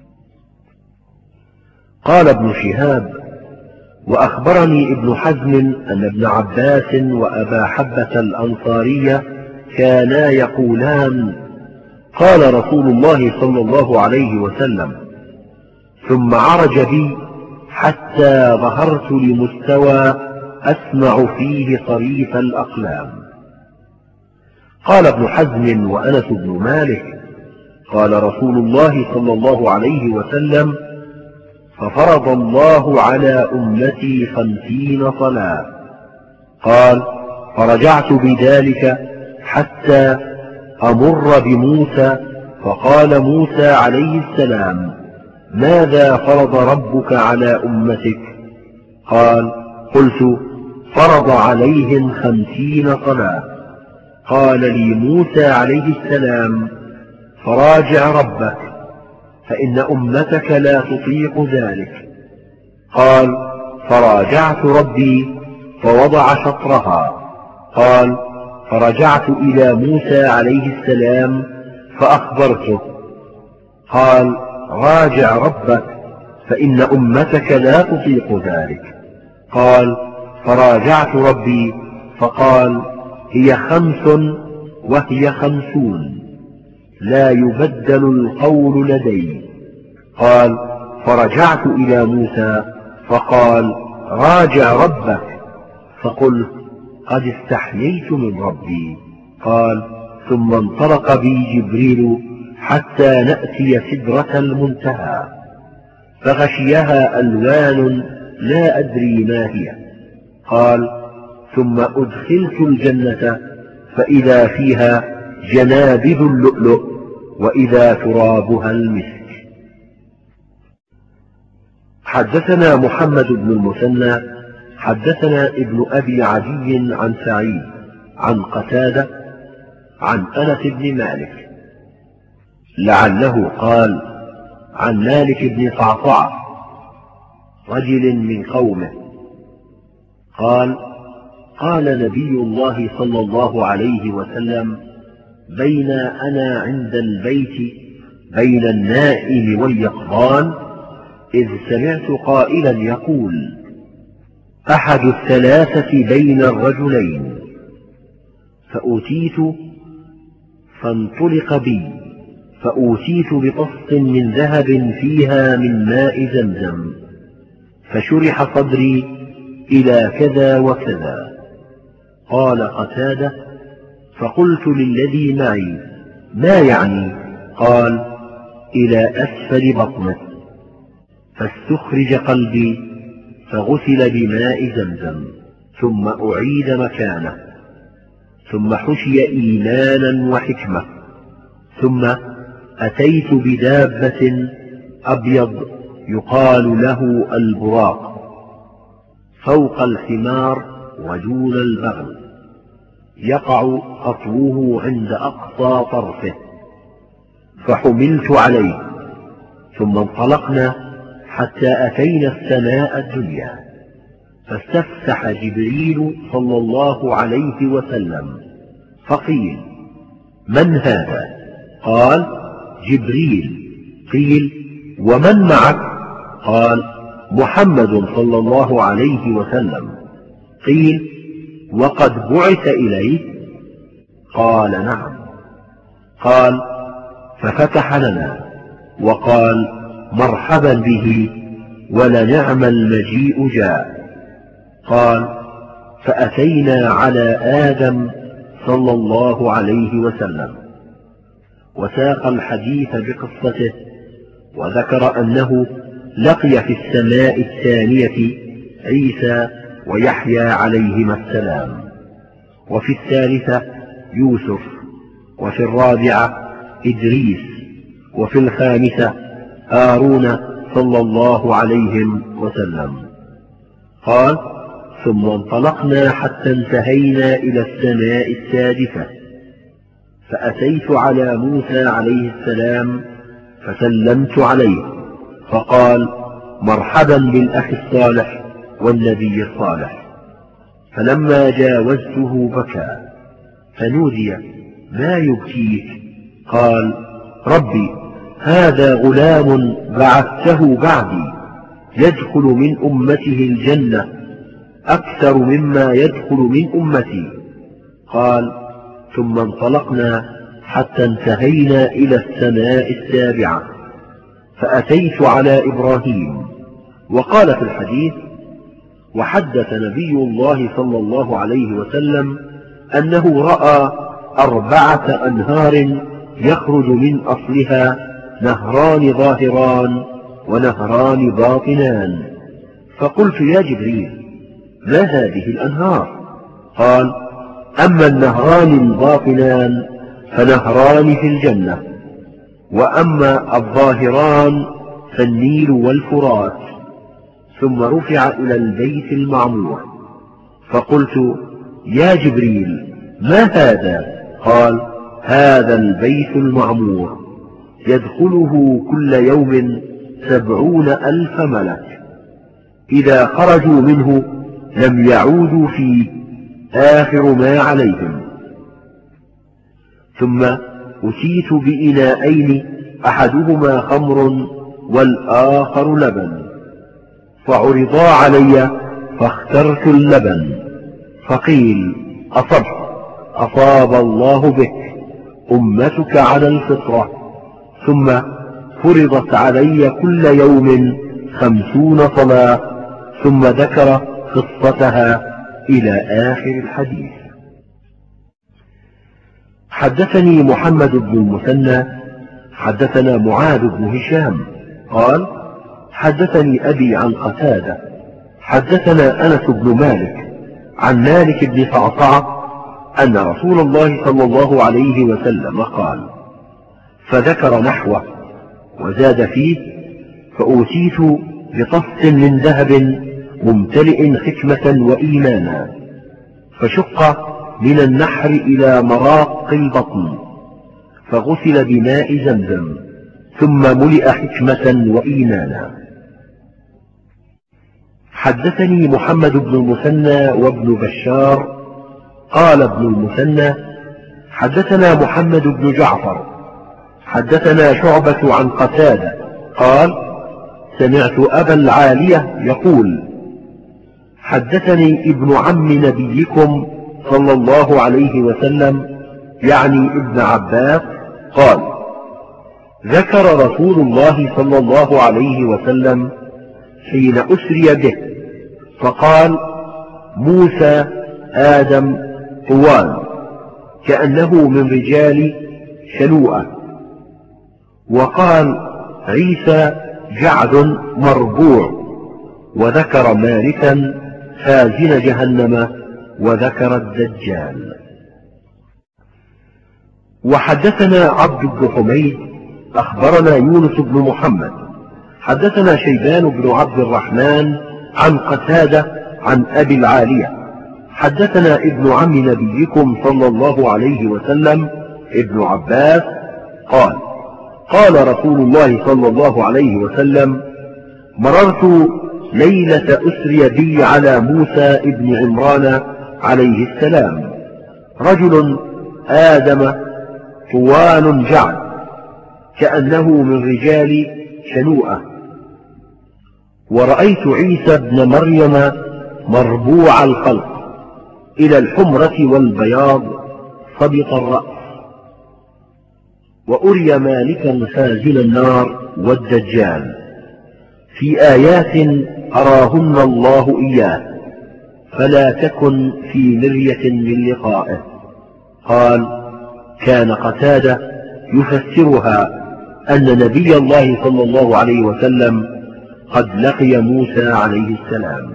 قال ابن شهاب: وأخبرني ابن حزم أن ابن عباس وأبا حبة الأنصارية كانا يقولان: قال رسول الله صلى الله عليه وسلم: ثم عرج بي حتى ظهرت لمستوى أسمع فيه صريف الأقلام. قال ابن حزم وأنس بن مالك: قال رسول الله صلى الله عليه وسلم: ففرض الله على أمتي 50 صلاة. قال: فرجعت بذلك حتى أمر بموسى، فقال موسى عليه السلام: ماذا فرض ربك على أمتك؟ قال: قلت: فرض عليهم 50 صلاة. قال لي موسى عليه السلام: فراجع ربك، فإن أمتك لا تطيق ذلك. قال: فراجعت ربي فوضع شطرها. قال: فرجعت إلى موسى عليه السلام فأخبرته. قال: راجع ربك، فإن أمتك لا تطيق ذلك. قال: فراجعت ربي فقال: هي 5 وهي 50، لا يبدل القول لدي. قال: فرجعت إلى موسى فقال راجع ربك. فقلت قد استحييت من ربي. قال ثم انطلق بي جبريل حتى نأتي سدرة المنتهى، فغشيها ألوان لا أدري ما هي. قال ثم أدخلت الجنة فإذا فيها جنابذ اللؤلؤ وإذا ترابها المسك. حدثنا محمد بن المثنى حدثنا ابن أبي عدي عن سعيد عن قتادة عن أنس بن مالك لعله قال عن مالك بن صعصعة رجل من قومه قال قال نبي الله صلى الله عليه وسلم بين أنا عند البيت بين النائم واليقظان إذ سمعت قائلا يقول أحد الثلاثة بين الرجلين، فأوتيت فانطلق بي فأوتيت بطست من ذهب فيها من ماء زمزم، فشرح صدري إلى كذا وكذا. قال قتادة فقلت للذي معي ما يعني؟ قال إلى أسفل بطنه، فاستخرج قلبي فغسل بماء زمزم ثم أعيد مكانه، ثم حشي إيمانا وحكمة، ثم أتيت بدابة أبيض يقال له البراق فوق الحمار ودون البغل، يقع خطوه عند أقصى طرفه، فحملت عليه، ثم انطلقنا حتى أتينا السماء الدنيا، فاستفتح جبريل صلى الله عليه وسلم فقيل من هذا؟ قال جبريل. قيل ومن معك؟ قال محمد صلى الله عليه وسلم. قيل وقد بعث إليه؟ قال نعم. قال ففتح لنا وقال مرحبا به ولنعم المجيء جاء. قال فأتينا على آدم صلى الله عليه وسلم، وساق الحديث بقصته، وذكر أنه لقي في السماء الثانية عيسى ويحيى عليهما السلام، وفي الثالثة يوسف، وفي الرابعة إدريس، وفي الخامسة هارون صلى الله عليهم وسلم. قال ثم انطلقنا حتى انتهينا إلى السماء السادسة، فأتيت على موسى عليه السلام فسلمت عليه، فقال مرحبا بالأخ الصالح والنبي الصالح. فلما جاوزته بكى، فنودي ما يبكيك؟ قال ربي هذا غلام بعثته بعدي يدخل من أمته الجنة أكثر مما يدخل من أمتي. قال ثم انطلقنا حتى انتهينا إلى السماء السابعة، فأتيت على إبراهيم. وقال في الحديث وحدث نبي الله صلى الله عليه وسلم أنه رأى 4 أنهار يخرج من أصلها نهران ظاهران ونهران باطنان. فقلت يا جبريل ما هذه الأنهار؟ قال أما النهران الباطنان فنهران في الجنة، وأما الظاهران فالنيل والفرات. ثم رفع إلى البيت المعمور، فقلت يا جبريل ما هذا؟ قال هذا البيت المعمور يدخله كل يوم 70,000 ملك، إذا خرجوا منه لم يعودوا فيه آخر ما عليهم. ثم أتيت بإناءين أحدهما خمر والآخر لبن، فعرضا علي فاخترت اللبن، فقيل أصبت، أصاب الله بك، أمتك على الفطرة. ثم فرضت علي كل يوم 50 صلاة، ثم ذكر قصتها إلى آخر الحديث. حدثني محمد بن المثنى حدثنا معاذ بن هشام قال حدثني أبي عن قتادة حدثنا أنس بن مالك عن مالك بن صعصعة أن رسول الله صلى الله عليه وسلم قال، فذكر نحوه وزاد فيه: فأوتيت بطست من ذهب ممتلئ حكمة وإيمانا، فشق من النحر إلى مراق البطن، فغسل بماء زمزم، ثم ملئ حكمة وإيمانا. حدثني محمد بن المثنى وابن بشار قال ابن المثنى حدثنا محمد بن جعفر حدثنا شعبة عن قتادة قال سمعت أبا العالية يقول حدثني ابن عم نبيكم صلى الله عليه وسلم يعني ابن عباس قال ذكر رسول الله صلى الله عليه وسلم حين أسري به فقال موسى آدم طوال كأنه من رجال شلوءة، وقال عيسى جعد مربوع، وذكر مالكا خازن جهنم، وذكر الدجال. وحدثنا عبد بن حميد أخبرنا يونس بن محمد حدثنا شيبان بن عبد الرحمن عن قتادة عن أبي العالية حدثنا ابن عم نبيكم صلى الله عليه وسلم ابن عباس قال قال رسول الله صلى الله عليه وسلم مررت ليلة أسري بي على موسى ابن عمران عليه السلام، رجل آدم طوال جعد كأنه من رجال شنوءة، ورأيت عيسى ابن مريم مربوع الخلق إلى الحمرة والبياض صبط الرأس، وأري مالكا خازن النار والدجال في آيات أراهن الله إياه، فلا تكن في مرية من لقائه. قال كان قتادة يفسرها أن نبي الله صلى الله عليه وسلم قد لقي موسى عليه السلام.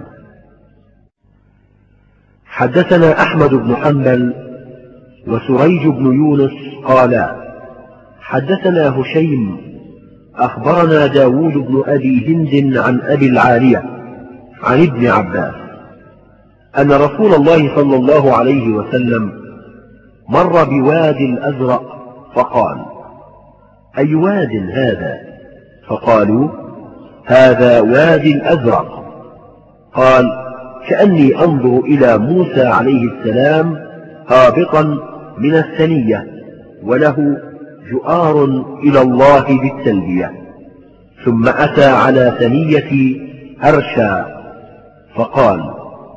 حدثنا أحمد بن حنبل وسريج بن يونس قالا حدثنا هشيم أخبرنا داود بن أبي هند عن أبي العالية عن ابن عباس أن رسول الله صلى الله عليه وسلم مر بواد الأزرق فقال أي واد هذا؟ فقالوا هذا وادي الأزرق. قال كأني أنظر إلى موسى عليه السلام هابطا من الثنية وله جؤار إلى الله بالتلبية، ثم أتى على ثنية هرشا فقال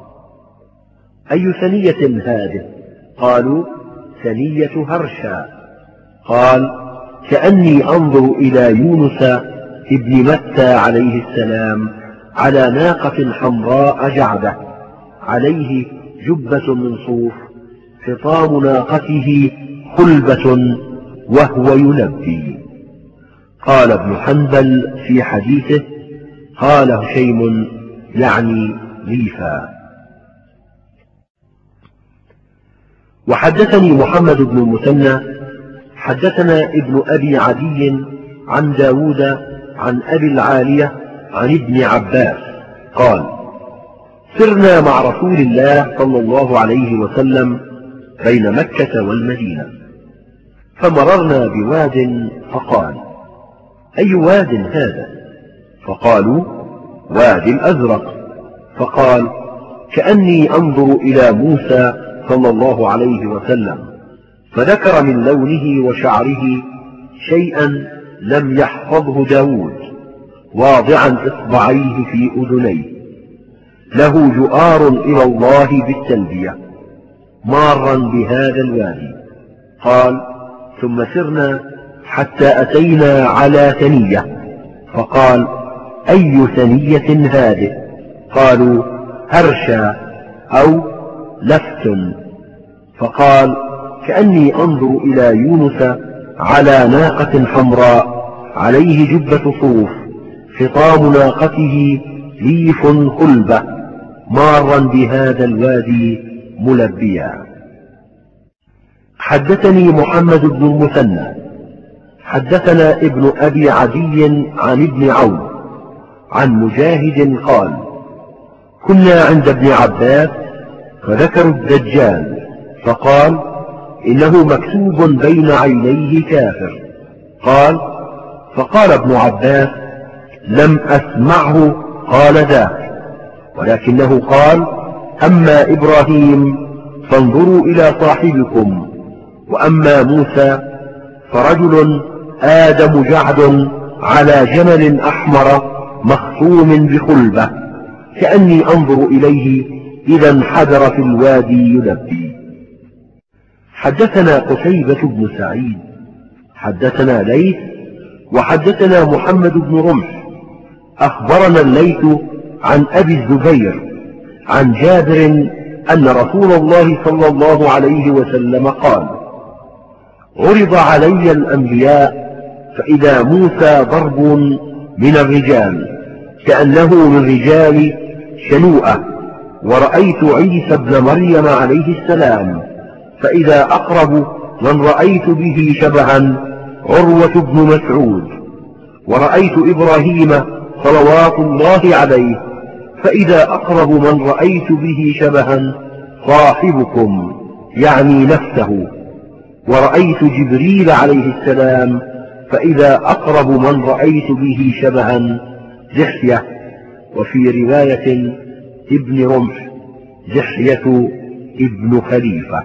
أي ثنية هذه؟ قالوا ثنية هرشا. قال كأني أنظر إلى يونس ابن متى عليه السلام على ناقة حمراء جعدة عليه جبة من صوف، خطام ناقته خلبة وهو يلبي. قال ابن حنبل في حديثه قال هشيم يعني ريفا. وحدثني محمد بن المثنى حدثنا ابن أبي عدي عن داود عن أبي العالية عن ابن عباس قال سرنا مع رسول الله صلى الله عليه وسلم بين مكة والمدينة، فمررنا بواد فقال أي واد هذا؟ فقالوا وادي الأزرق. فقال كأني أنظر إلى موسى صلى الله عليه وسلم، فذكر من لونه وشعره شيئا لم يحفظه داود واضعا إصبعيه في أذنيه، له جؤار إلى الله بالتلبية مارا بهذا الوادي. قال ثم سرنا حتى أتينا على ثنية، فقال: أي ثنية هذه؟ قالوا: هرشا أو لفت. فقال: كأني أنظر إلى يونس على ناقة حمراء عليه جبة صوف، خطام ناقته ليف خلبة، مارا بهذا الوادي ملبيا. حدثني محمد بن المثنى حدثنا ابن أبي عدي عن ابن عون عن مجاهد قال: كنا عند ابن عباس فذكروا الدجال، فقال: إنه مكتوب بين عينيه كافر. قال: فقال ابن عباس: لم أسمعه قال ذاك، ولكنه قال: أما إبراهيم فانظروا إلى صاحبكم، وأما موسى فرجل آدم جعد على جمل أحمر مخصوم بخلبة، كأني أنظر إليه إذا انحدر في الوادي يلبي. حدثنا قتيبة بن سعيد حدثنا ليث وحدثنا محمد بن رمح أخبرنا الليث عن أبي الزبير عن جابر أن رسول الله صلى الله عليه وسلم قال: عرض علي الأنبياء فإذا موسى ضرب من الرجال كأنه من رجال شنوءة، ورأيت عيسى ابن مريم عليه السلام فإذا أقرب من رأيت به شبها عروة بن مسعود، ورأيت إبراهيم صلوات الله عليه فإذا أقرب من رأيت به شبها صاحبكم يعني نفسه، ورأيت جبريل عليه السلام فإذا أقرب من رأيت به شبها دحية، وفي رواية ابن رمح دحية ابن خليفة.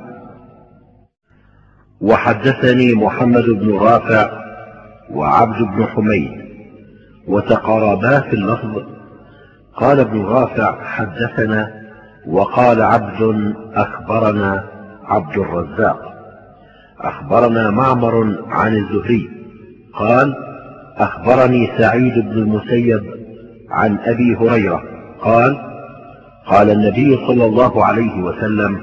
وحدثني محمد بن رافع وعبد بن حميد وتقاربا في اللفظ. قال ابن رافع: حدثنا، وقال عبد: أخبرنا عبد الرزاق. أخبرنا معمر عن الزهري قال: أخبرني سعيد بن المسيب عن أبي هريرة قال: قال النبي صلى الله عليه وسلم: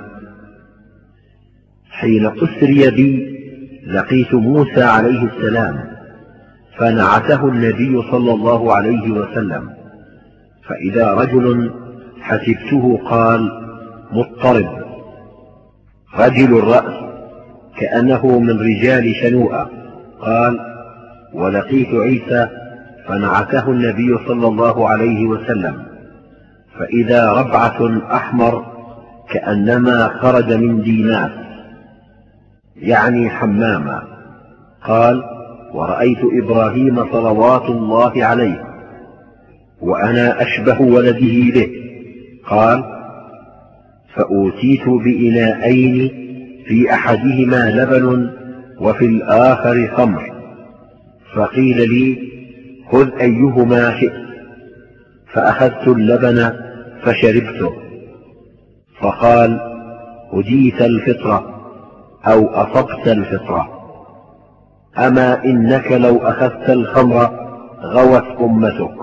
حين أسري بي لقيت موسى عليه السلام فنعته النبي صلى الله عليه وسلم، فإذا رجل حسبته قال: مضطرب رجل الرأس كأنه من رجال شنوءة. قال: ولقيت عيسى فنعته النبي صلى الله عليه وسلم فإذا ربعة أحمر كأنما خرج من ديناس يعني حماما. قال: ورأيت إبراهيم صلوات الله عليه وأنا أشبه ولده به. قال: فأوتيت بإناءين في أحدهما لبن وفي الآخر خمر، فقيل لي: خذ أيهما شئت، فأخذت اللبن فشربته، فقال: هديت الفطرة أو أصبت الفطرة، أما إنك لو أخذت الخمر غوت أمتك.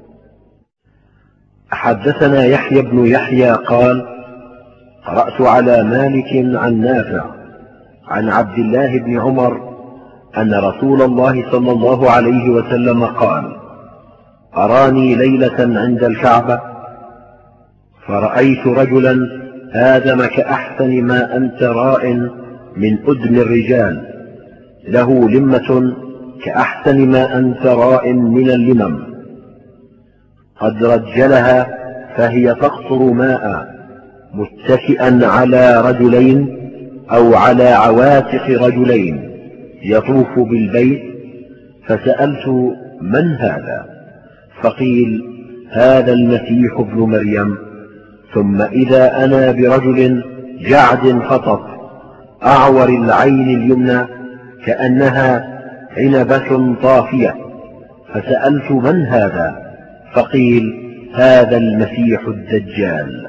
حدثنا يحيى بن يحيى قال: قرأت على مالك عن نافع عن عبد الله بن عمر أن رسول الله صلى الله عليه وسلم قال: أراني ليلة عند الكعبة فرأيت رجلا آدم كأحسن ما أنت راء من أدم الرجال، له لمة كأحسن ما أنت راء من اللمم، قد رجلها فهي تقطر ماء، متكئا على رجلين أو على عواتق رجلين يطوف بالبيت، فسألت: من هذا؟ فقيل: هذا المسيح ابن مريم. ثم إذا أنا برجل جعد خطط أعور العين اليمنى كأنها عنبة طافية، فسألت: من هذا؟ فقيل: هذا المسيح الدجال.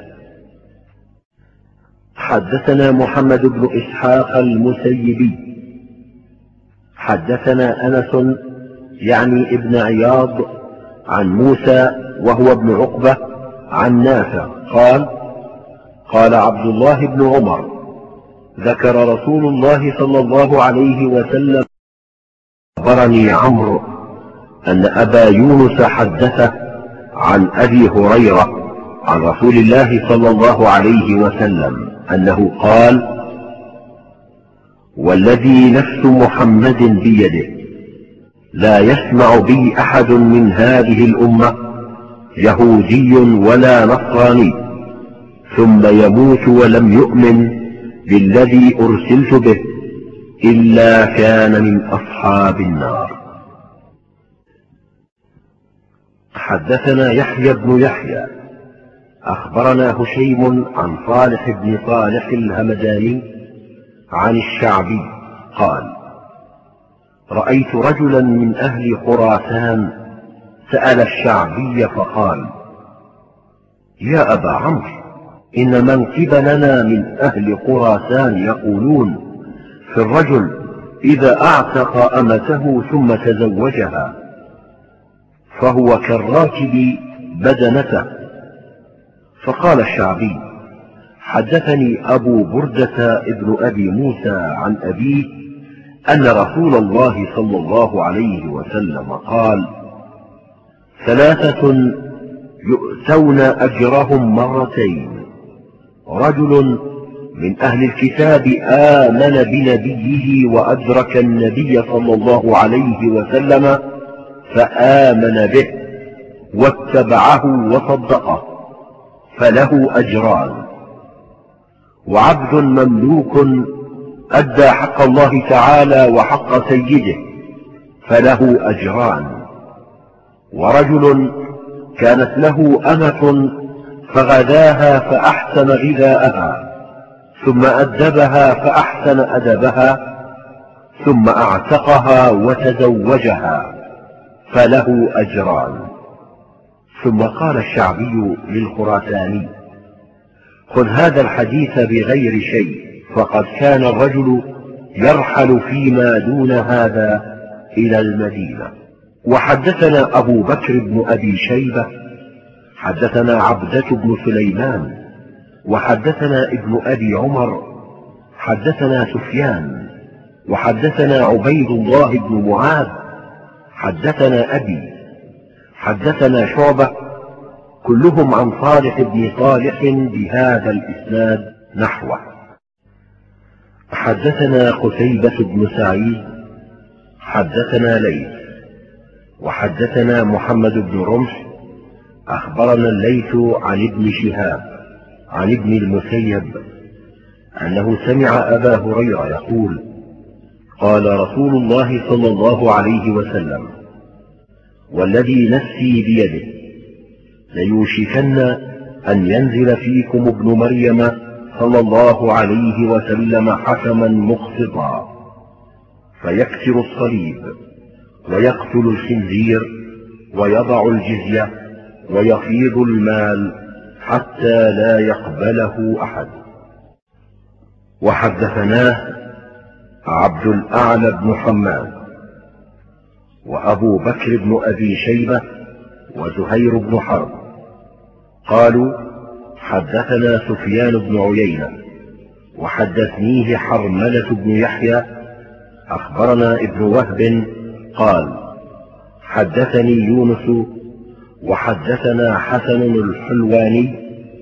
حدثنا محمد بن إسحاق المسيبي حدثنا أنس يعني ابن عياض عن موسى وهو ابن عقبة عن نافع قال: قال عبد الله بن عمر: ذكر رسول الله صلى الله عليه وسلم: أخبرني عمرو أن أبا يونس حدثه عن أبي هريرة عن رسول الله صلى الله عليه وسلم أنه قال: والذي نفس محمد بيده لا يسمع بي أحد من هذه الأمة يهودي ولا نصراني ثم يموت ولم يؤمن بالذي أرسلت به إلا كان من أصحاب النار. حدثنا يحيى بن يحيى أخبرنا هشيم عن صالح بن صالح الهمداني عن الشعبي قال: رأيت رجلا من أهل خراسان سأل الشعبي فقال: يا أبا عمرو، إن من قبلنا من أهل خراسان يقولون في الرجل إذا أعتق أمته ثم تزوجها فهو كالراكب بدنته. فقال الشعبي: حدثني أبو بردة ابن أبي موسى عن أبيه أن رسول الله صلى الله عليه وسلم قال: ثلاثة يؤتون أجرهم مرتين: رجل من أهل الكتاب آمن بنبيه وأدرك النبي صلى الله عليه وسلم فآمن به واتبعه وصدقه فله أجران، وعبد مملوك أدى حق الله تعالى وحق سيده فله أجران، ورجل كانت له أمة فغذاها فأحسن غذاءها ثم أدبها فأحسن أدبها ثم أعتقها وتزوجها فله أجران. ثم قال الشعبي للخراساني: خذ هذا الحديث بغير شيء، فقد كان الرجل يرحل فيما دون هذا إلى المدينة. وحدثنا أبو بكر بن أبي شيبة حدثنا عبدة بن سليمان وحدثنا ابن أبي عمر حدثنا سفيان وحدثنا عبيد الله بن معاذ حدثنا أبي حدثنا شعبة كلهم عن صالح بن صالح بهذا الإسناد نحوه. حدثنا قتيبة بن سعيد حدثنا ليث وحدثنا محمد بن رمح أخبرنا الليث عن ابن شهاب عن ابن المسيب أنه سمع أبا هريرة يقول: قال رسول الله صلى الله عليه وسلم: والذي نفسي بيده ليوشكن أن ينزل فيكم ابن مريم صلى الله عليه وسلم حكما مقسطا فيكسر الصليب ويقتل الخنزير ويضع الجزية ويفيض المال حتى لا يقبله أحد. وحدثناه عبد الأعلى بن حماد وأبو بكر بن أبي شيبة وزهير بن حرب قالوا: حدثنا سفيان بن عيينة وحدثنيه حرملة بن يحيى أخبرنا ابن وهب قال: حدثني يونس وحدثنا حسن الحلواني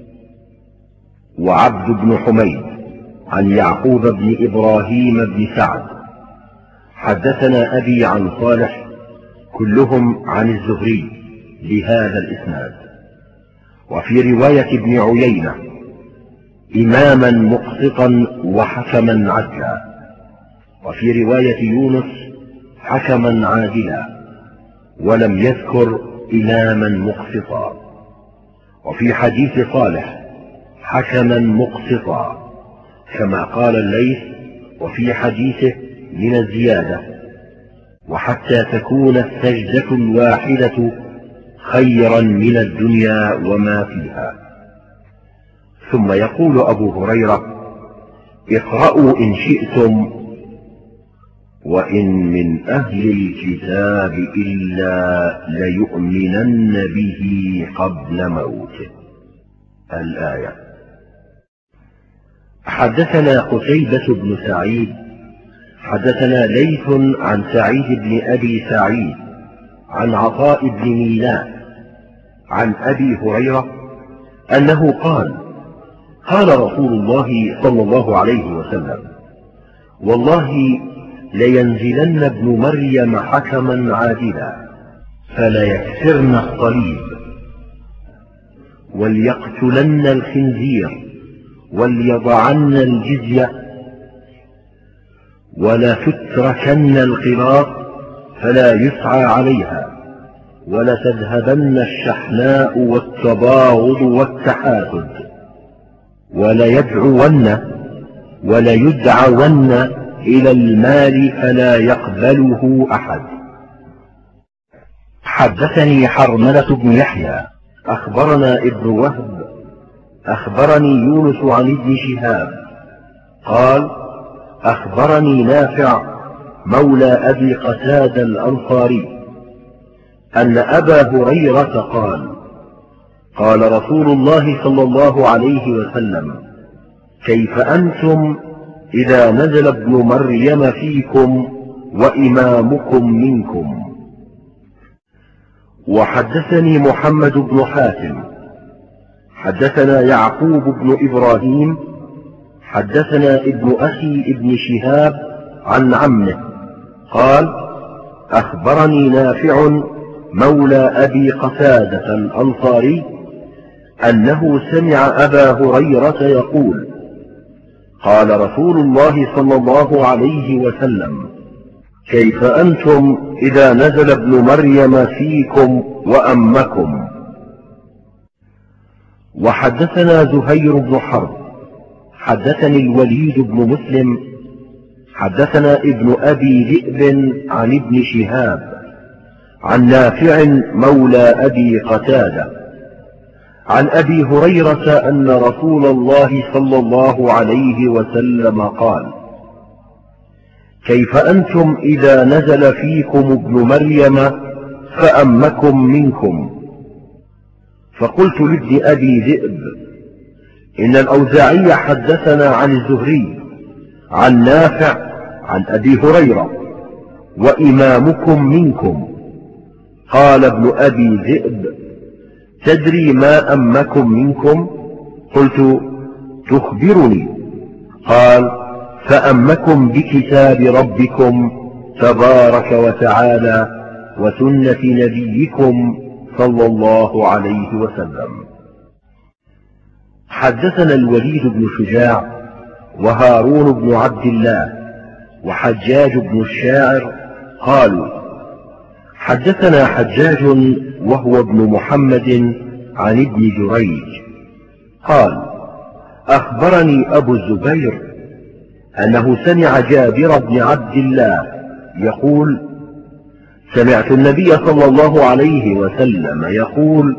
وعبد بن حميد عن يعقوب بن إبراهيم بن سعد حدثنا أبي عن صالح كلهم عن الزهري بهذا الإسناد. وفي رواية ابن عيينة: إماما مقسطا وحكما عدلا. وفي رواية يونس: حكما عادلا، ولم يذكر إماما مقسطا. وفي حديث صالح: حكما مقسطا، كما قال الليث وفي حديثه من الزيادة: وحتى تكون السجدة الواحدة خيرا من الدنيا وما فيها. ثم يقول أبو هريرة: اقرأوا إن شئتم وإن من أهل الكتاب إلا ليؤمنن به قبل موته. الآية. حدثنا قتيبة بن سعيد حدثنا ليث عن سعيد بن أبي سعيد عن عطاء بن ميناء عن أبي هريرة أنه قال: قال رسول الله صلى الله عليه وسلم: والله لينزلن ابن مريم حكما عادلا فليكسرن الصليب وليقتلن الخنزير وليضعن الجزية ولتتركن القراط فلا يسعى عليها ولتذهبن الشحناء والتباغض والتحاسد وليدعون إلى المال فلا يقبله أحد. حدثني حرملة بن يحيى أخبرنا ابن وهب أخبرني يونس عن ابن شهاب قال: أخبرني نافع مولى أبي قتادة الأنصاري أن أبا هريرة قال: قال رسول الله صلى الله عليه وسلم: كيف أنتم إذا نزل ابن مريم فيكم وإمامكم منكم. وحدثني محمد بن حاتم حدثنا يعقوب بن إبراهيم حدثنا ابن أخي ابن شهاب عن عمه قال: أخبرني نافع مولى أبي قتادة الأنصاري أنه سمع أبا هريرة يقول: قال رسول الله صلى الله عليه وسلم: كيف أنتم إذا نزل ابن مريم فيكم وأمكم. وحدثنا زهير بن حرب حدثني الوليد بن مسلم حدثنا ابن أبي ذئب عن ابن شهاب عن نافع مولى أبي قتادة عن أبي هريرة أن رسول الله صلى الله عليه وسلم قال: كيف أنتم إذا نزل فيكم ابن مريم فأمكم منكم. فقلت لابن أبي ذئب: إن الأوزاعي حدثنا عن الزهري عن نافع عن أبي هريرة وإمامكم منكم. قال ابن أبي ذئب: تدري ما أمكم منكم؟ قلت: تخبرني. قال: فأمكم بكتاب ربكم تبارك وتعالى وسنة نبيكم صلى الله عليه وسلم. حدثنا الوليد بن شجاع وهارون بن عبد الله وحجاج بن الشاعر قالوا: حدثنا حجاج وهو ابن محمد عن ابن جريج قال: أخبرني أبو الزبير أنه سمع جابر بن عبد الله يقول: سمعت النبي صلى الله عليه وسلم يقول: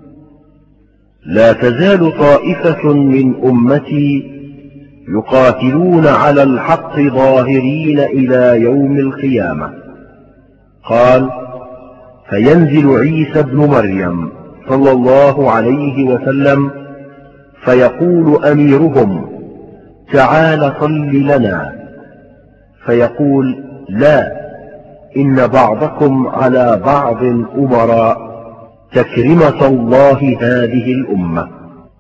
لا تزال طائفة من أمتي يقاتلون على الحق ظاهرين إلى يوم القيامة. قال: فينزل عيسى ابن مريم صلى الله عليه وسلم فيقول أميرهم: تعال صل لنا، فيقول: لا، إن بعضكم على بعض أمراء، تكرمة الله هذه الأمة.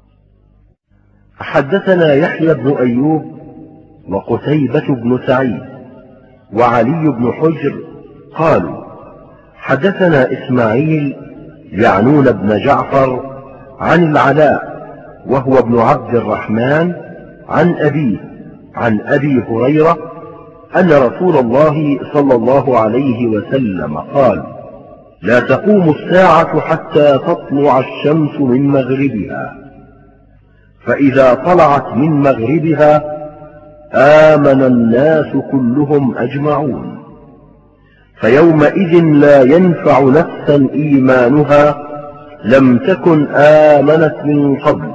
حدثنا يحيى بن أيوب وقتيبة بن سعيد وعلي بن حجر قالوا: حدثنا إسماعيل يعنون بن جعفر عن العلاء وهو ابن عبد الرحمن عن أبيه عن أبي هريرة أن رسول الله صلى الله عليه وسلم قال: لا تقوم الساعة حتى تطلع الشمس من مغربها، فإذا طلعت من مغربها آمن الناس كلهم أجمعون، فيومئذ لا ينفع نفسا إيمانها لم تكن آمنت من قبل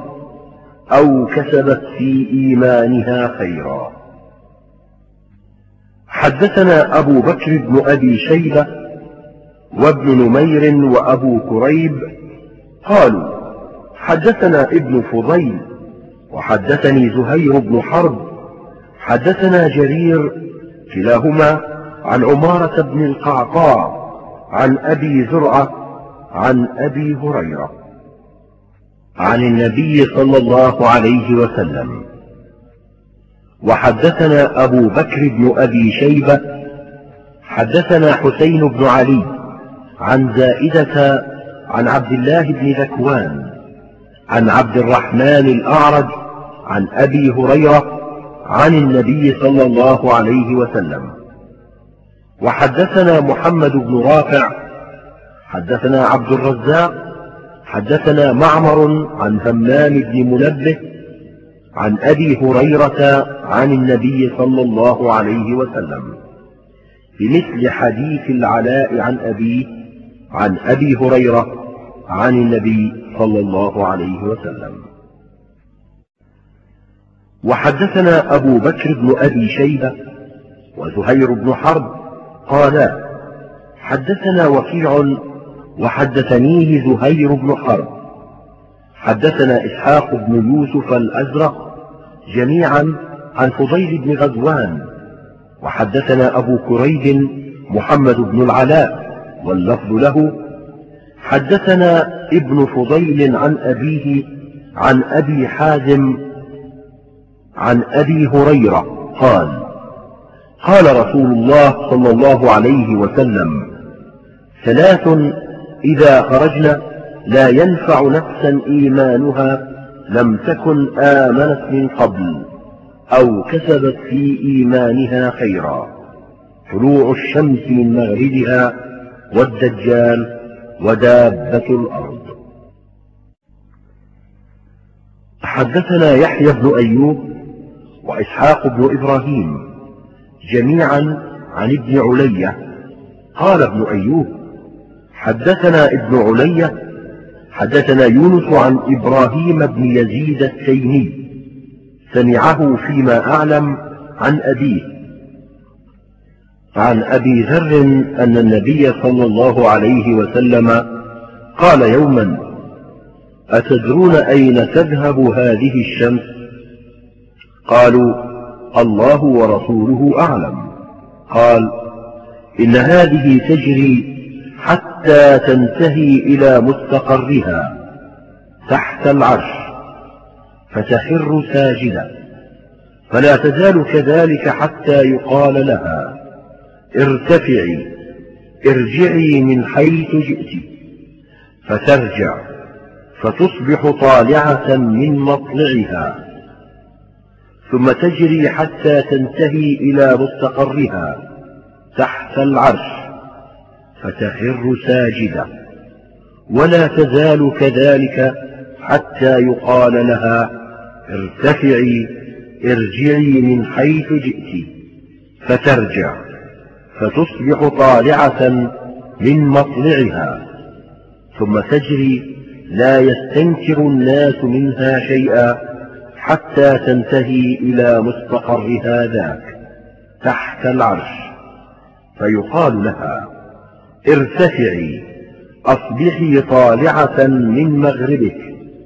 أو كسبت في إيمانها خيرا. وحدثنا أبو بكر بن أبي شيبة وابن نمير وأبو كريب قالوا حدثنا ابن فضيل وحدثني زهير بن حرب حدثنا جرير كلاهما عن عمارة بن القعقاع عن أبي زرعة عن أبي هريرة عن النبي صلى الله عليه وسلم. وحدثنا أبو بكر بن أبي شيبة حدثنا حسين بن علي عن زائدة عن عبد الله بن ذكوان عن عبد الرحمن الأعرج عن أبي هريرة عن النبي صلى الله عليه وسلم. وحدثنا محمد بن رافع حدثنا عبد الرزاق حدثنا معمر عن همام بن منبه عن أبي هريرة عن النبي صلى الله عليه وسلم بمثل حديث العلاء عن أبيه عن أبي هريرة عن النبي صلى الله عليه وسلم. وحدثنا أبو بكر بن أبي شيبة وزهير بن حرب قالا حدثنا وكيع وحدثنيه زهير بن حرب حدثنا إسحاق بن يوسف الأزرق جميعا عن فضيل بن غزوان وحدثنا أبو كريب محمد بن العلاء واللفظ له حدثنا ابن فضيل عن أبيه عن أبي حازم عن أبي هريرة قال قال رسول الله صلى الله عليه وسلم ثلاث إذا خرجن لا ينفع نفسا إيمانها لم تكن آمنت من قبل أو كسبت في إيمانها خيرا طلوع الشمس من مغربها والدجال ودابة الأرض. حدثنا يحيى بن أيوب وإسحاق بن إبراهيم جميعا عن ابن علية قال ابن أيوب حدثنا ابن علية حدثنا يونس عن إبراهيم بن يزيد التيمي سمعه فيما أعلم عن أبيه عن أبي ذر أن النبي صلى الله عليه وسلم قال يوما أتدرون أين تذهب هذه الشمس؟ قالوا الله ورسوله أعلم. قال إن هذه تجري حتى تنتهي إلى مستقرها تحت العرش فتخر ساجدة فلا تزال كذلك حتى يقال لها ارتفعي ارجعي من حيث جئت فترجع فتصبح طالعة من مطلعها ثم تجري حتى تنتهي إلى مستقرها تحت العرش فتخر ساجدة ولا تزال كذلك حتى يقال لها ارتفعي ارجعي من حيث جئت فترجع فتصبح طالعة من مطلعها ثم تجري لا يستنكر الناس منها شيئا حتى تنتهي إلى مستقرها ذاك تحت العرش فيقال لها ارتفعي أصبحي طالعة من مغربك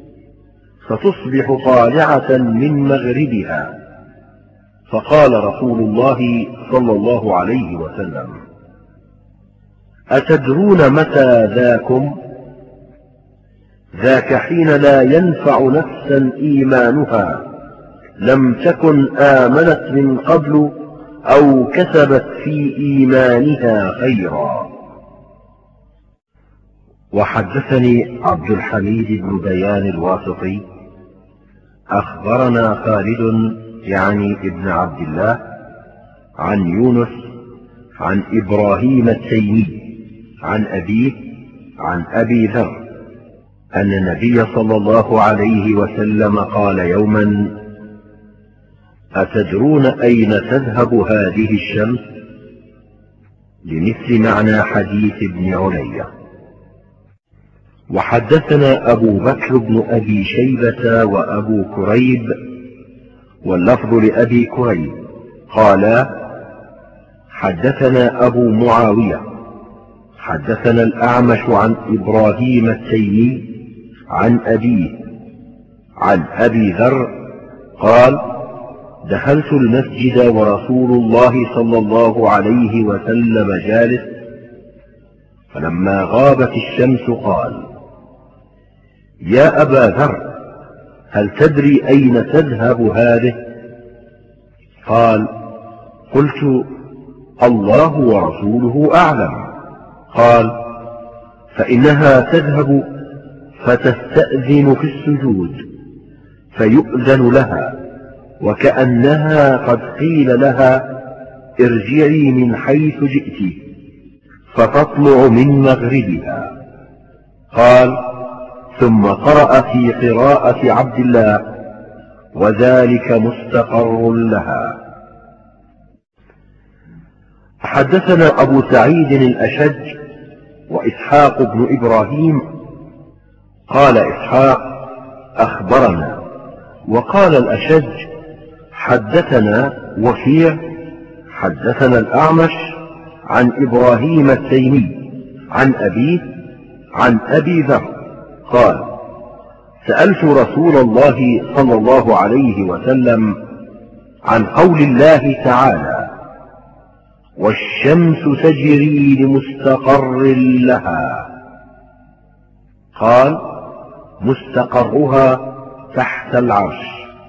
فتصبح طالعة من مغربها. فقال رسول الله صلى الله عليه وسلم أتدرون متى ذاكم؟ ذاك حين لا ينفع نفسا إيمانها لم تكن آمنت من قبل أو كسبت في إيمانها خيرا. وحدثني عبد الحميد بن بيان الواسطي أخبرنا خالد يعني ابن عبد الله عن يونس عن إبراهيم التيمي عن أبيه عن أبي ذر أن النبي صلى الله عليه وسلم قال يوما أتدرون أين تذهب هذه الشمس؟ بمثل معنى حديث ابن علية. وحدثنا أبو بكر بن أبي شيبة وأبو كريب واللفظ لأبي كريب قالا حدثنا أبو معاوية حدثنا الأعمش عن إبراهيم التيمي عن أبيه عن أبي ذر قال: دخلت المسجد ورسول الله صلى الله عليه وسلم جالس، فلما غابت الشمس قال: يا أبا ذر، هل تدري أين تذهب هذه؟ قال: قلت: الله ورسوله أعلم. قال: فإنها تذهب فتستأذن في السجود فيؤذن لها، وكأنها قد قيل لها: ارجعي من حيث جئت، فتطلع من مغربها. قال: ثم قرأ في قراءة عبد الله: وذلك مستقر لها. حدثنا أبو سعيد الأشج وإسحاق بن إبراهيم. قال إسحاق: أخبرنا. وقال الأشج: حدثنا وكيع حدثنا الأعمش عن إبراهيم التيمي عن أبيه عن أبي ذر قال: سألت رسول الله صلى الله عليه وسلم عن قول الله تعالى: والشمس تجري لمستقر لها. قال: مستقرها تحت العرش.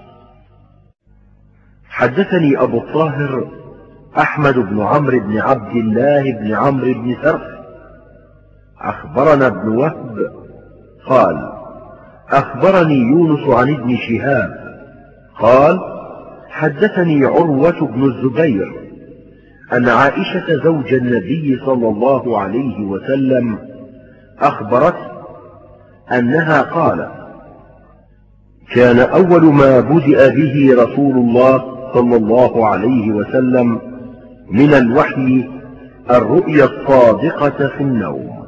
حدثني أبو الطاهر أحمد بن عمرو بن عبد الله بن عمرو بن سرح أخبرنا ابن وهب قال: أخبرني يونس عن ابن شهاب قال: حدثني عروة بن الزبير أن عائشة زوج النبي صلى الله عليه وسلم أخبرته أنها قالت: كان أول ما بدأ به رسول الله صلى الله عليه وسلم من الوحي الرؤيا الصادقة في النوم،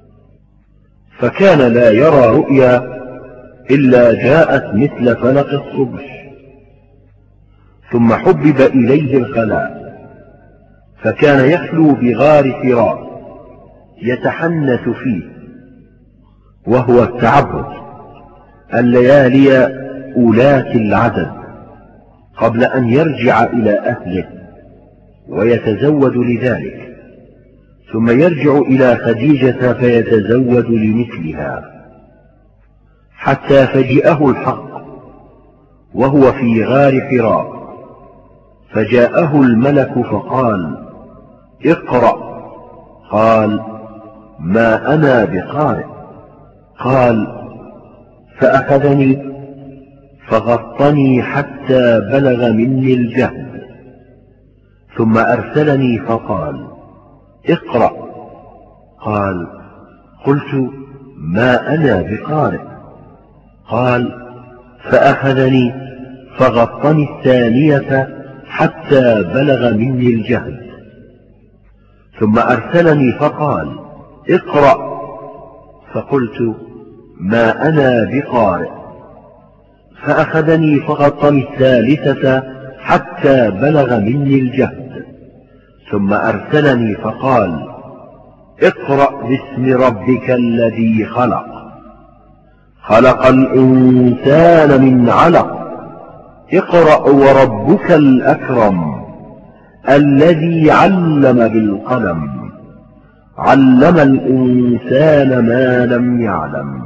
فكان لا يرى رؤيا إلا جاءت مثل فلق الصبح، ثم حبب إليه الخلاء، فكان يخلو بغار حراء يتحنث فيه، وهو التعبد، الليالي أولات العدد قبل أن يرجع إلى أهله ويتزود لذلك، ثم يرجع إلى خديجة فيتزود لمثلها، حتى فجئه الحق وهو في غار حراء، فجاءه الملك فقال: اقرأ. قال: ما أنا بقارئ. قال: فأخذني فغطني حتى بلغ مني الجهد، ثم أرسلني فقال: اقرأ. قال: قلت: ما أنا بقارئ. قال: فأخذني فغطني الثانية حتى بلغ مني الجهد، ثم أرسلني فقال: اقرأ. فقلت: ما أنا بقارئ. فأخذني فغطني الثالثة حتى بلغ مني الجهد، ثم أرسلني فقال: اقرأ باسم ربك الذي خلق، خلق الإنسان من علق، اقرأ وربك الأكرم، الذي علم بالقلم، علم الإنسان ما لم يعلم.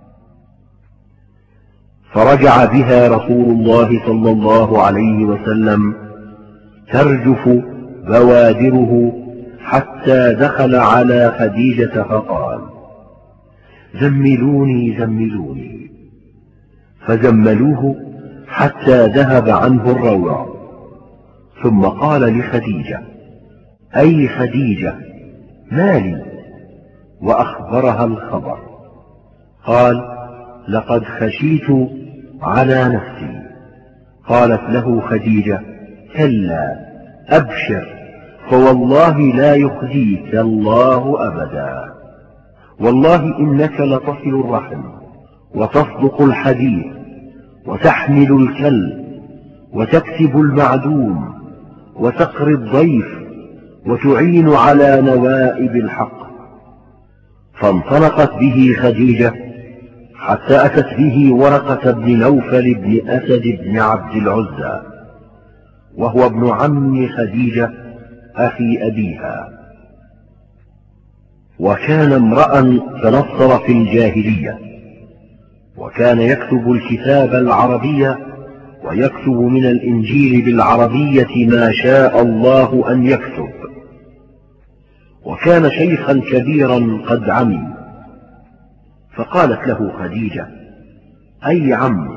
فرجع بها رسول الله صلى الله عليه وسلم ترجف بوادره حتى دخل على خديجة فقال: زملوني زملوني، فزملوه حتى ذهب عنه الروع، ثم قال لخديجة: أي خديجة، ما لي؟ وأخبرها الخبر. قال: لقد خشيت على نفسي. قالت له خديجة: كلا، أبشر، فوالله لا يخزيك الله أبدا، والله إنك لتصل الرحم وتصدق الحديث وتحمل الكل وتكسب المعدوم وتقري الضيف وتعين على نوائب الحق. فانطلقت به خديجة حتى أتت به ورقة بن نوفل بن أسد بن عبد العزى، وهو ابن عم خديجة أخي أبيها، وكان امرأ تنصر في الجاهلية، وكان يكتب الكتاب العربية ويكتب من الإنجيل بالعربية ما شاء الله أن يكتب، وكان شيخا كبيرا قد عمي. فقالت له خديجة: أي عم،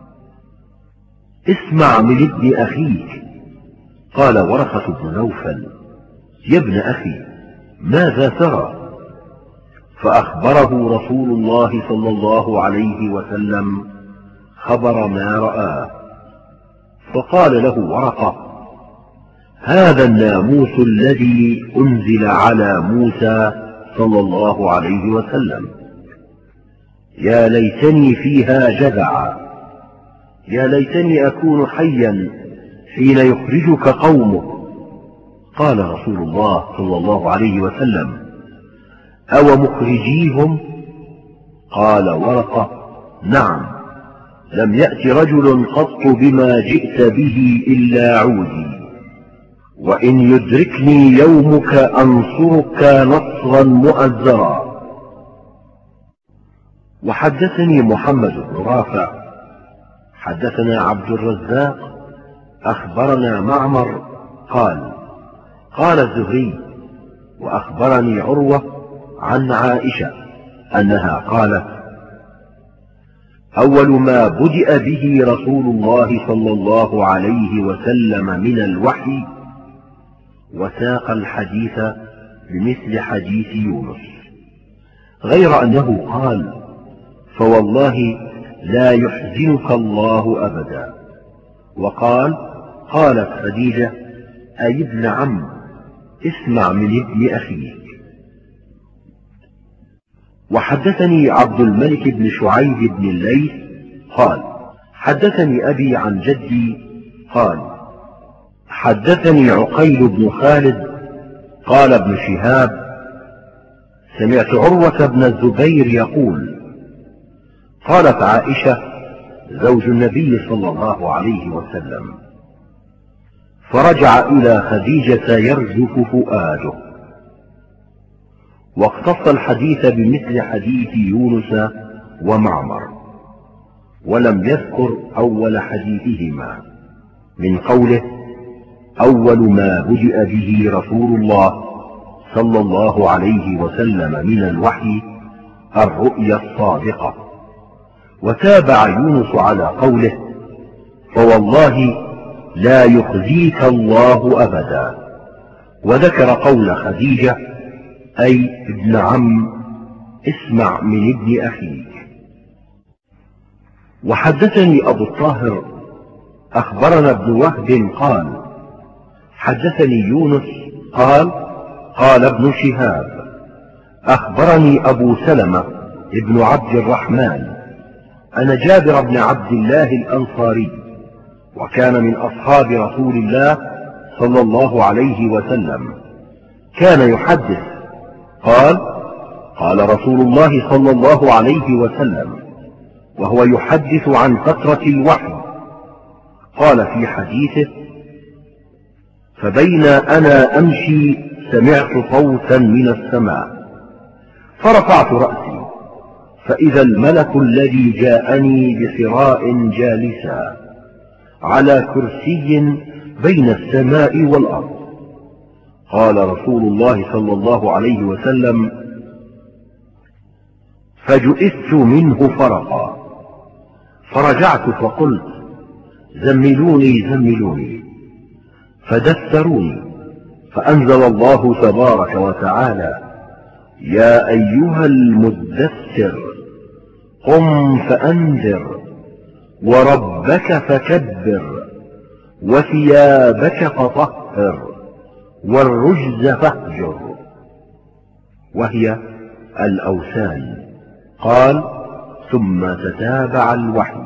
اسمع من ابن أخيك. قال ورقة بن نوفل: يا ابن أخي، ماذا ترى؟ فأخبره رسول الله صلى الله عليه وسلم خبر ما رآه. فقال له ورقة: هذا الناموس الذي أنزل على موسى صلى الله عليه وسلم، يا ليتني فيها جذعا، يا ليتني أكون حيا حين يخرجك قومك. قال رسول الله صلى الله عليه وسلم: أو مخرجيهم؟ قال ورقة: نعم، لم يأت رجل قط بما جئت به إلا عودي، وإن يدركني يومك أنصرك نصرا مؤزرا. وحدثني محمد بن رافع حدثنا عبد الرزاق أخبرنا معمر قال الزهري: وأخبرني عروة عن عائشة أنها قالت: أول ما بدأ به رسول الله صلى الله عليه وسلم من الوحي، وساق الحديث بمثل حديث يونس، غير أنه قال: فوالله لا يحزنك الله أبدا. وقال: قالت خديجة: أي ابن عم، اسمع من ابن أخيك. وحدثني عبد الملك بن شعيب بن الليث قال: حدثني أبي عن جدي قال: حدثني عقيل بن خالد قال ابن شهاب: سمعت عروة بن الزبير يقول: قالت عائشة زوج النبي صلى الله عليه وسلم: فرجع إلى خديجة يرجف فؤاده. واقتص الحديث بمثل حديث يونس ومعمر، ولم يذكر أول حديثهما من قوله: أول ما بدأ به رسول الله صلى الله عليه وسلم من الوحي الرؤيا الصادقة. وتابع يونس على قوله: فوالله لا يخزيك الله أبدا. وذكر قول خديجة: أي ابن عم، اسمع من ابن أخيك. وحدثني أبو الطاهر أخبرنا ابن وهب قال: حدثني يونس قال ابن شهاب: أخبرني أبو سلمة ابن عبد الرحمن أن جابر بن عبد الله الأنصاري، وكان من أصحاب رسول الله صلى الله عليه وسلم، كان يحدث قال رسول الله صلى الله عليه وسلم وهو يحدث عن فترة الوحي، قال في حديثه: فبين أنا أمشي سمعت صوتا من السماء، فرفعت رأسي فإذا الملك الذي جاءني بصراء جالسا على كرسي بين السماء والأرض. قال رسول الله صلى الله عليه وسلم: فجئت منه فرقا، فرجعت فقلت: زملوني زملوني، فدثروني، فأنزل الله تبارك وتعالى: يا أيها المدثر قم فأنذر، وربك فكبر، وثيابك فطهر، والرجز فاهجر، وهي الأوثان. قال: ثم تتابع الوحي.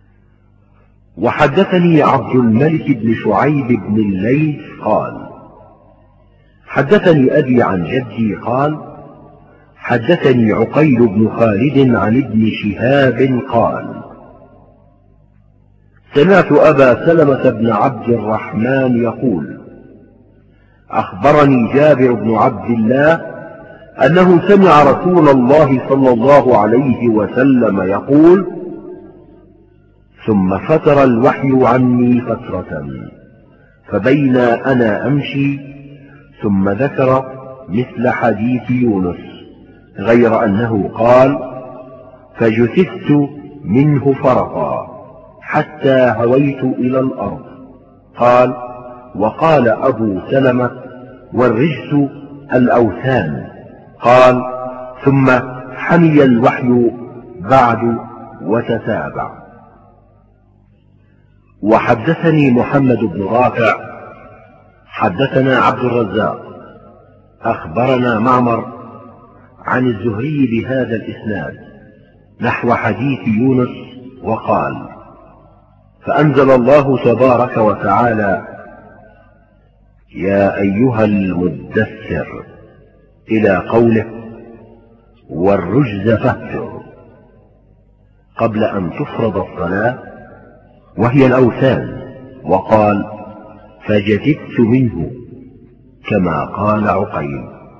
وحدثني عبد الملك بن شعيب بن الليث قال: حدثني أبي عن جدي قال حدثني عقيل بن خالد عن ابن شهاب قال سمعت أبا سلمة بن عبد الرحمن يقول أخبرني جابر بن عبد الله أنه سمع رسول الله صلى الله عليه وسلم يقول ثم فتر الوحي عني فترة فبين أنا أمشي ثم ذكر مثل حديث يونس غير أنه قال فجثثت منه فرقا حتى هويت إلى الأرض. قال وقال أبو سلمة والرجس الأوثان. قال ثم حمي الوحي بعد وتتابع. وحدثني محمد بن رافع حدثنا عبد الرزاق أخبرنا معمر عن الزهري بهذا الإسناد نحو حديث يونس وقال فأنزل الله تبارك وتعالى يا أيها المدثر إلى قوله والرجز فاهجر قبل أن تفرض الصلاة وهي الأوثان. وقال فجددت منه كما قال عقيل.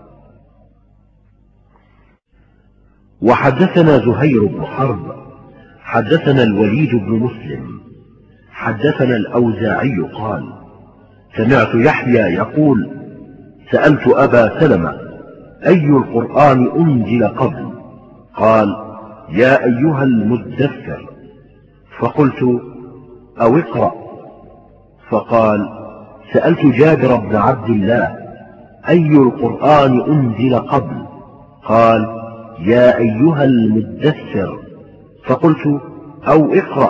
وحدثنا زهير بن حرب حدثنا الوليد بن مسلم حدثنا الأوزاعي قال سمعت يحيى يقول سألت أبا سلمة أي القرآن أنزل قبل؟ قال يا أيها المدثر. فقلت أو اقرأ. فقال سألت جابر بن عبد الله أي القرآن أنزل قبل؟ قال يا أيها المدثر. فقلت أو اقرأ.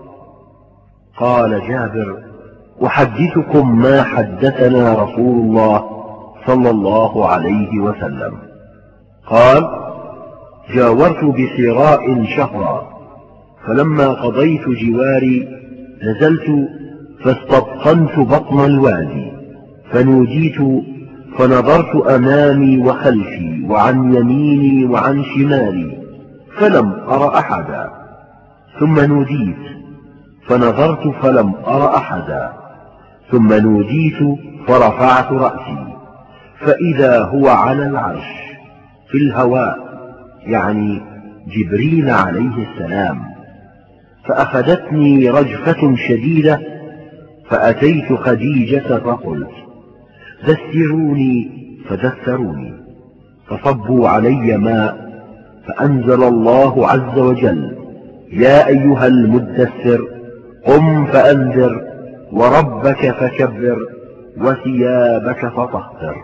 قال جابر أحدثكم ما حدثنا رسول الله صلى الله عليه وسلم. قال جاورت بحراء شهرا فلما قضيت جواري نزلت فاستبطنت بطن الوادي فنوديت فنظرت أمامي وخلفي وعن يميني وعن شمالي فلم أر أحدا ثم نوديت فنظرت فلم أر أحدا ثم نوديت فرفعت رأسي فإذا هو على العرش في الهواء يعني جبريل عليه السلام. فأخذتني رجفة شديدة فأتيت خديجة فقلت دثروني فدثروني فصبوا علي ماء فأنزل الله عز وجل يا أيها المدثر قم فأنذر وربك فكبر وثيابك فطهر.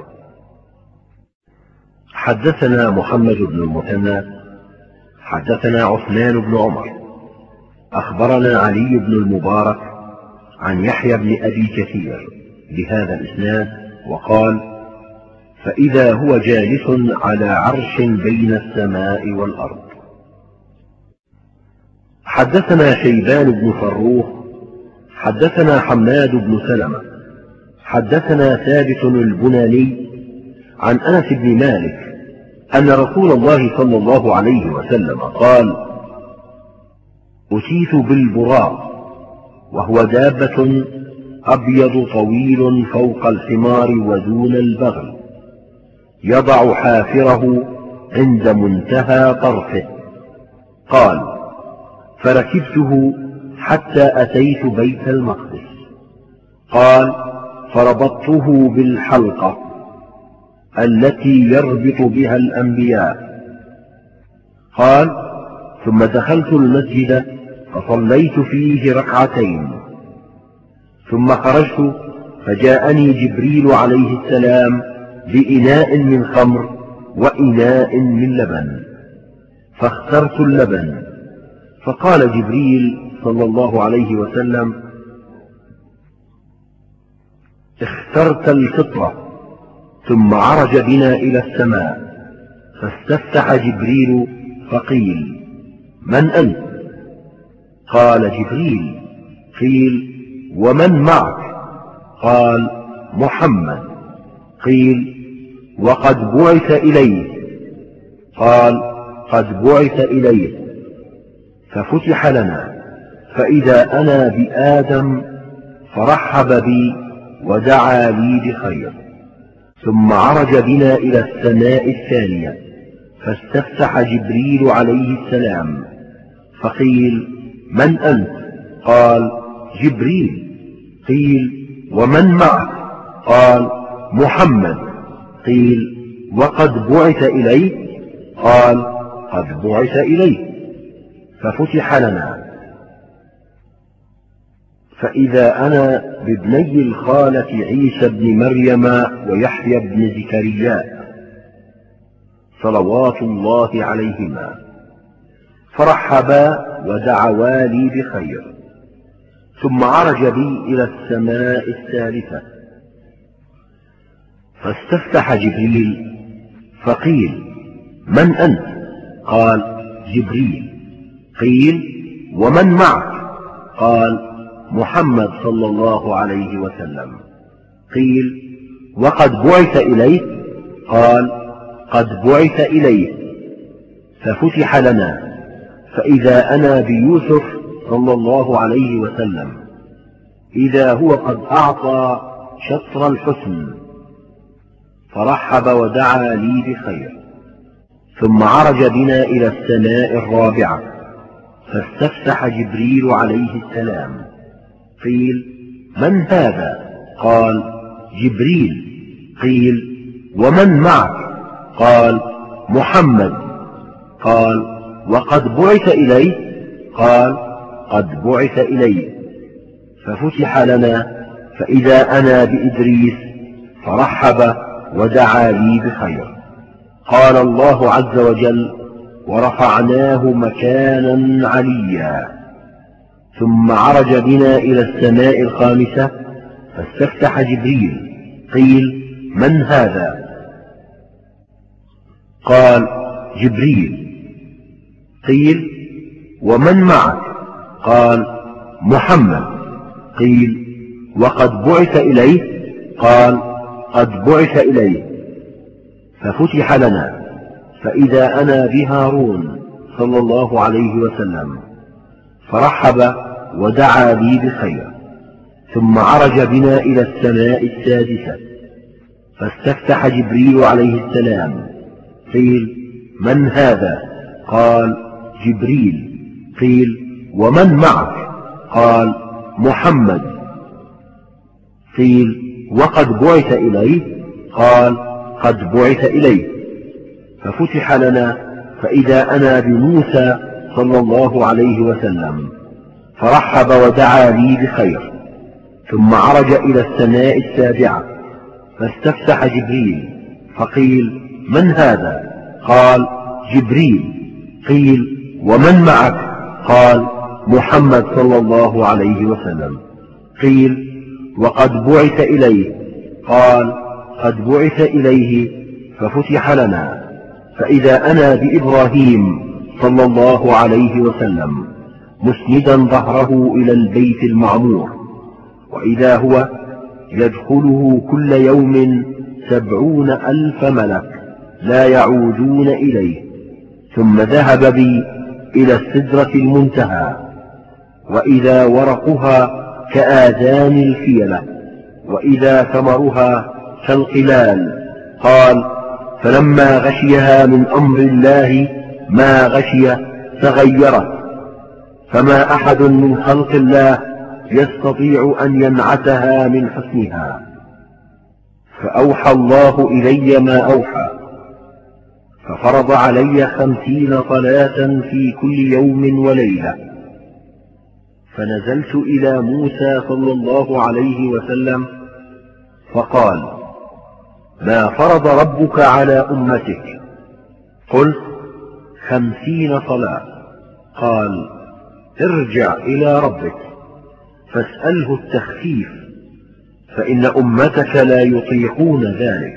حدثنا محمد بن المثنى حدثنا عثمان بن عمر أخبرنا علي بن المبارك عن يحيى بن أبي كثير بهذا الإسناد وقال فإذا هو جالس على عرش بين السماء والأرض. حدثنا شيبان بن فروخ حدثنا حماد بن سلمة حدثنا ثابت البناني عن أنس بن مالك أن رسول الله صلى الله عليه وسلم قال أتيت بالبراق وهو دابة أبيض طويل فوق الحمار ودون البغل يضع حافره عند منتهى طرفه. قال فركبته حتى أتيت بيت المقدس. قال فربطته بالحلقة التي يربط بها الأنبياء. قال ثم دخلت المسجد فصليت فيه ركعتين ثم خرجت فجاءني جبريل عليه السلام بإناء من خمر وإناء من لبن فاخترت اللبن. فقال جبريل صلى الله عليه وسلم اخترت الفطرة. ثم عرج بنا إلى السماء فاستفتح جبريل فقيل من أنت؟ قال جبريل. قيل ومن معك؟ قال محمد. قيل وقد بعث إليه. قال قد بعث إليه. ففتح لنا، فإذا أنا بآدم فرحب بي ودعا لي بخير. ثم عرج بنا إلى السماء الثانية، فاستفتح جبريل عليه السلام، فقيل من أنت؟ قال جبريل. قيل ومن معك؟ قال محمد. قيل وقد بعث إليه؟ قال قد بعث إليه. ففتح لنا، فإذا أنا بابني الخالة عيسى بن مريم ويحيى بن زكريا صلوات الله عليهما، فرحبا ودعوا لي بخير. ثم عرج بي إلى السماء الثالثة، فاستفتح جبريل، فقيل من أنت؟ قال جبريل. قيل ومن معك؟ قال محمد صلى الله عليه وسلم. قيل وقد بعث إليه؟ قال قد بعث إليه. ففتح لنا، فإذا أنا بيوسف صلى الله عليه وسلم، إذا هو قد أعطى شطر الحسن، فرحب ودعا لي بخير. ثم عرج بنا إلى السماء الرابعة، فاستفتح جبريل عليه السلام. قيل من هذا؟ قال جبريل. قيل ومن معك؟ قال محمد. قال وقد بعث إليه؟ قال قد بعث إليه. ففتح لنا، فإذا أنا بإدريس، فرحب ودعا لي بخير. قال الله عز وجل ورفعناه مكانا عليا. ثم عرج بنا إلى السماء الخامسة، فاستفتح جبريل. قيل من هذا؟ قال جبريل. قيل ومن معك؟ قال محمد. قيل وقد بعث إليه؟ قال قد بعث إليه. ففتح لنا، فإذا أنا بهارون صلى الله عليه وسلم، فرحب ودعا لي بخير. ثم عرج بنا إلى السماء السادسة، فاستفتح جبريل عليه السلام. قيل من هذا؟ قال جبريل. قيل ومن معك؟ قال محمد. قيل وقد بعث إليه؟ قال قد بعث إليه. ففتح لنا، فإذا أنا بموسى صلى الله عليه وسلم، فرحب ودعا لي بخير. ثم عرج إلى السماء السابعة، فاستفتح جبريل. فقيل من هذا؟ قال جبريل. قيل ومن معك؟ قال محمد صلى الله عليه وسلم. قيل وقد بعث إليه؟ قال قد بعث إليه. ففتح لنا، فإذا أنا بإبراهيم صلى الله عليه وسلم مسندا ظهره إلى البيت المعمور، وإذا هو يدخله كل يوم 70,000 ملك لا يعودون إليه. ثم ذهب بي إلى السدرة المنتهى، وإذا ورقها كآذان الفيلة، وإذا ثمرها كالقلال. قال فلما غشيها من أمر الله ما غشي تغيرت، فما أحد من خلق الله يستطيع أن ينعتها من حسنها. فأوحى الله إلي ما أوحى، ففرض علي 50 صلاة في كل يوم وليلة. فنزلت إلى موسى صلى الله عليه وسلم، فقال ما فرض ربك على أمتك؟ قلت 50 صلاة. قال ارجع إلى ربك فاسأله التخفيف، فإن أمتك لا يطيقون ذلك،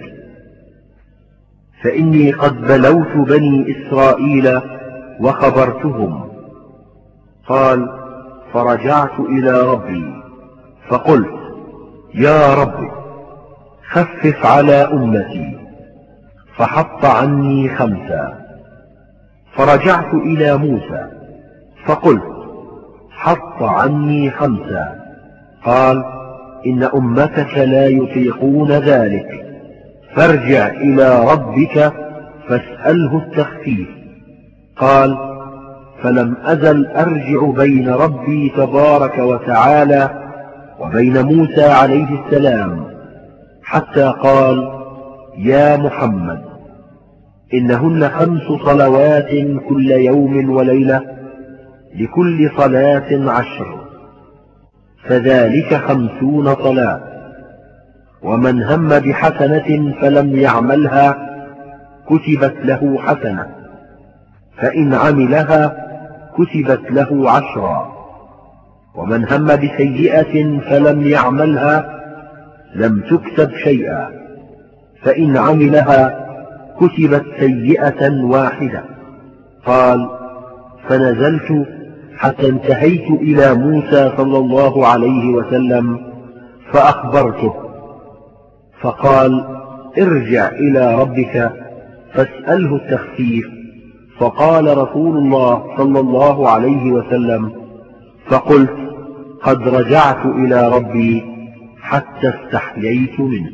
فإني قد بلوت بني إسرائيل وخبرتهم. قال فرجعت إلى ربي فقلت يا رب خفف على أمتي، فحط عني 5. فرجعت إلى موسى فقلت: حط عني 5. قال: إن أمتك لا يطيقون ذلك، فارجع إلى ربك فاسأله التخفيف. قال: فلم أزل أرجع بين ربي تبارك وتعالى وبين موسى عليه السلام، حتى قال: يا محمد، إنهن 5 صلوات كل يوم وليلة، لكل صلاة 10، فذلك 50 صلاة. ومن هم بحسنة فلم يعملها كتبت له حسنة، فإن عملها كتبت له 10. ومن هم بسيئة فلم يعملها لم تكتب شيئا، فإن عملها كتبت سيئة واحدة. قال: فنزلت حتى انتهيت إلى موسى صلى الله عليه وسلم فأخبرته، فقال: ارجع إلى ربك فاسأله التخفيف. فقال رسول الله صلى الله عليه وسلم: فقلت: قد رجعت إلى ربي حتى استحييت منه.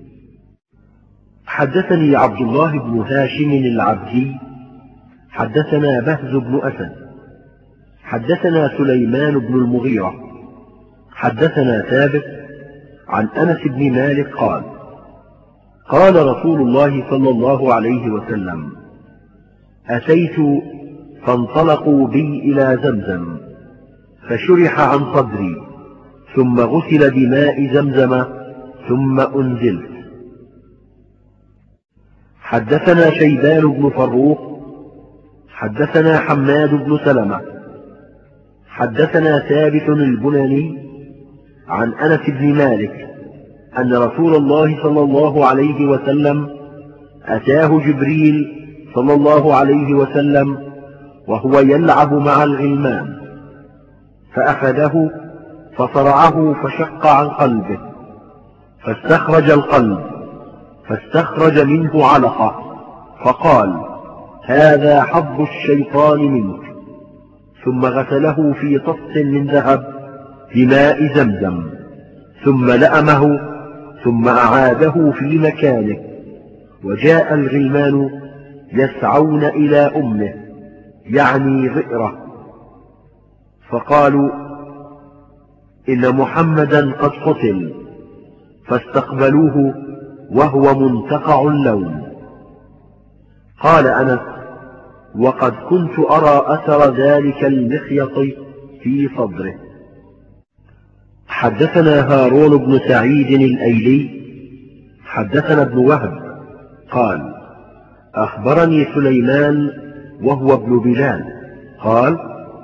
حدثني عبد الله بن هاشم العبدي حدثنا بهز بن أسد حدثنا سليمان بن المغيرة حدثنا ثابت عن أنس بن مالك قال: قال رسول الله صلى الله عليه وسلم: أتيت فانطلقوا بي إلى زمزم، فشرح عن صدري، ثم غسل بماء زمزم، ثم أنزلت. حدثنا شيبان بن فروخ حدثنا حماد بن سلمة حدثنا ثابت البناني عن أنس بن مالك أن رسول الله صلى الله عليه وسلم أتاه جبريل صلى الله عليه وسلم وهو يلعب مع الغلمان، فأخذه فصرعه فشق عن قلبه، فاستخرج القلب، فاستخرج منه علقة، فقال: هذا حظ الشيطان منك. ثم غسله في طست من ذهب بماء زمزم، ثم لأمه، ثم أعاده في مكانه. وجاء الغلمان يسعون إلى أمه، يعني ذئرة، فقالوا: إن محمدا قد قتل، فاستقبلوه وهو منتقع اللون. قال أنس: وقد كنت أرى أثر ذلك المخيط في صدره. حدثنا هارون بن سعيد الأيلي حدثنا ابن وهب قال: أخبرني سليمان وهو ابن بلال قال: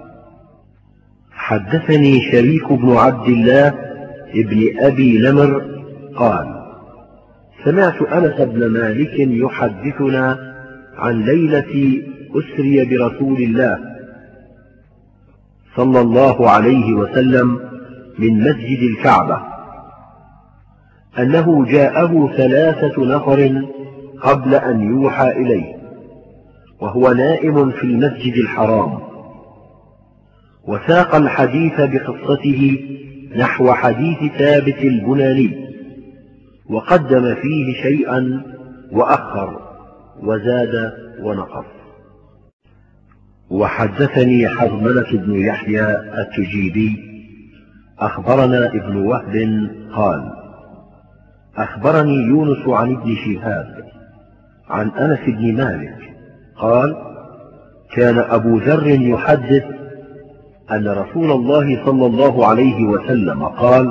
حدثني شريك بن عبد الله ابن أبي نمر قال: سمعت أنس بن مالك يحدثنا عن ليلة أسري برسول الله صلى الله عليه وسلم من مسجد الكعبة، أنه جاءه 3 نفر قبل أن يوحى إليه، وهو نائم في المسجد الحرام، وساق الحديث بقصته نحو حديث ثابت البناني، وقدم فيه شيئا وأخر، وزاد ونقص. وحدثني حرملة بن يحيى التجيبي أخبرنا ابن وهب قال: أخبرني يونس عن ابن شهاب عن أنس بن مالك قال: كان أبو ذر يحدث أن رسول الله صلى الله عليه وسلم قال: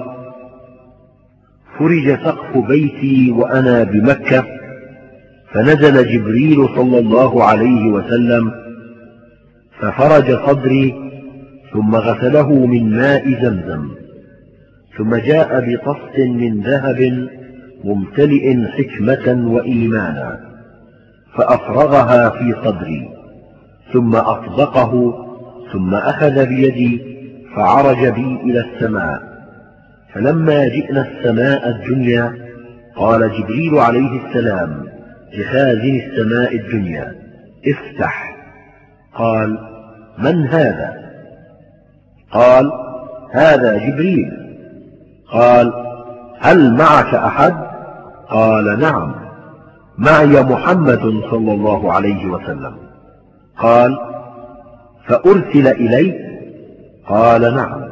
فرج سقف بيتي وأنا بمكة، فنزل جبريل صلى الله عليه وسلم ففرج صدري، ثم غسله من ماء زمزم، ثم جاء بطست من ذهب ممتلئ حكمة وإيمانا، فأفرغها في صدري، ثم أطبقه، ثم أخذ بيدي فعرج بي إلى السماء. فلما جئنا السماء الدنيا قال جبريل عليه السلام: لخازن السماء الدنيا: افتح. قال: من هذا؟ قال: هذا جبريل. قال: هل معك أحد؟ قال: نعم، معي محمد صلى الله عليه وسلم. قال: فأرسل إليك؟ قال: نعم.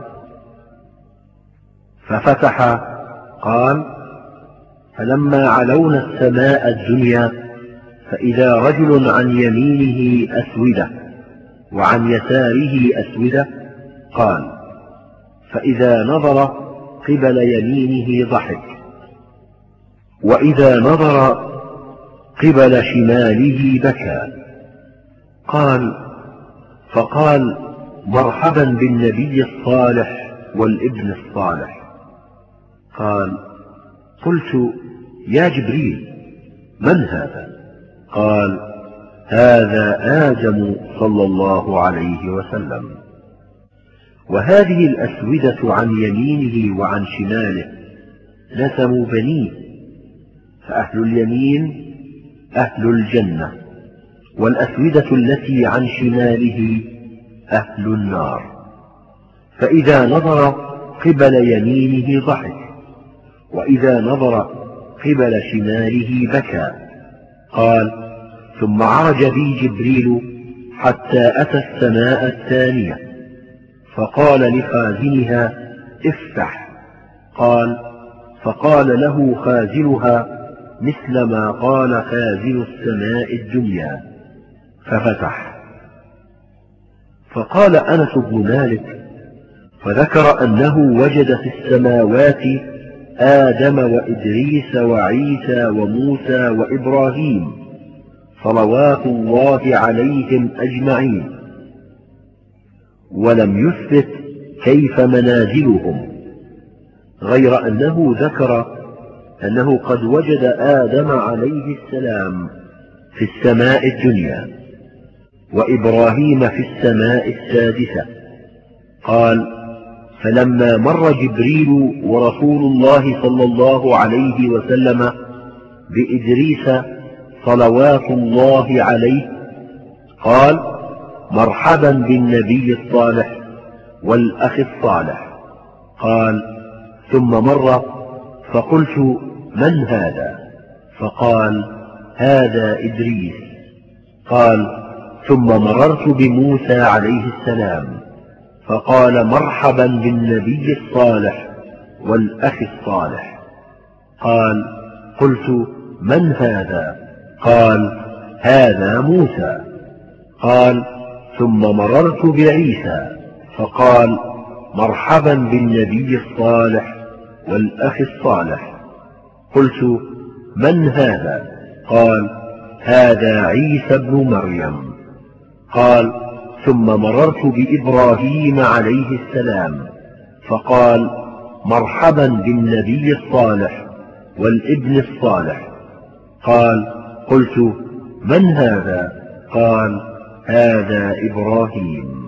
ففتح. قال: فلما علونا السماء الدنيا فإذا رجل عن يمينه أسودة وعن يساره أسودة. قال: فإذا نظر قبل يمينه ضحك، وإذا نظر قبل شماله بكى. قال: فقال: مرحبا بالنبي الصالح والابن الصالح. قال: قلت: يا جبريل، من هذا؟ قال: هذا آدم صلى الله عليه وسلم. وهذه الأسودة عن يمينه وعن شماله نسموا بنيه، فأهل اليمين أهل الجنة، والأسودة التي عن شماله أهل النار. فإذا نظر قبل يمينه ضحك، وإذا نظر قبل شماله بكى. قال: ثم عرج بي جبريل حتى أتى السماء الثانية، فقال لخازنها: افتح. قال: فقال له خازنها مثل ما قال خازن السماء الدنيا، ففتح. فقال أنس بن مالك: فذكر أنه وجد في السماوات آدم وإدريس وعيسى وموسى وإبراهيم صلوات الله عليهم أجمعين، ولم يثبت كيف منازلهم، غير أنه ذكر أنه قد وجد آدم عليه السلام في السماء الدنيا، وإبراهيم في السماء السادسة. قال: فلما مر جبريل ورسول الله صلى الله عليه وسلم بإدريس صلوات الله عليه، قال: مرحبا بالنبي الصالح والأخ الصالح. قال: ثم مر، فقلت: من هذا؟ فقال: هذا إدريس. قال: ثم مررت بموسى عليه السلام، فقال: مرحبا بالنبي الصالح والأخ الصالح. قال: قلت: من هذا؟ قال: هذا موسى. قال: ثم مررت بعيسى، فقال: مرحبا بالنبي الصالح والأخ الصالح. قلت: من هذا؟ قال: هذا عيسى بن مريم. قال: ثم مررت بإبراهيم عليه السلام، فقال: مرحبا بالنبي الصالح والابن الصالح. قال: قلت: من هذا؟ قال: هذا إبراهيم.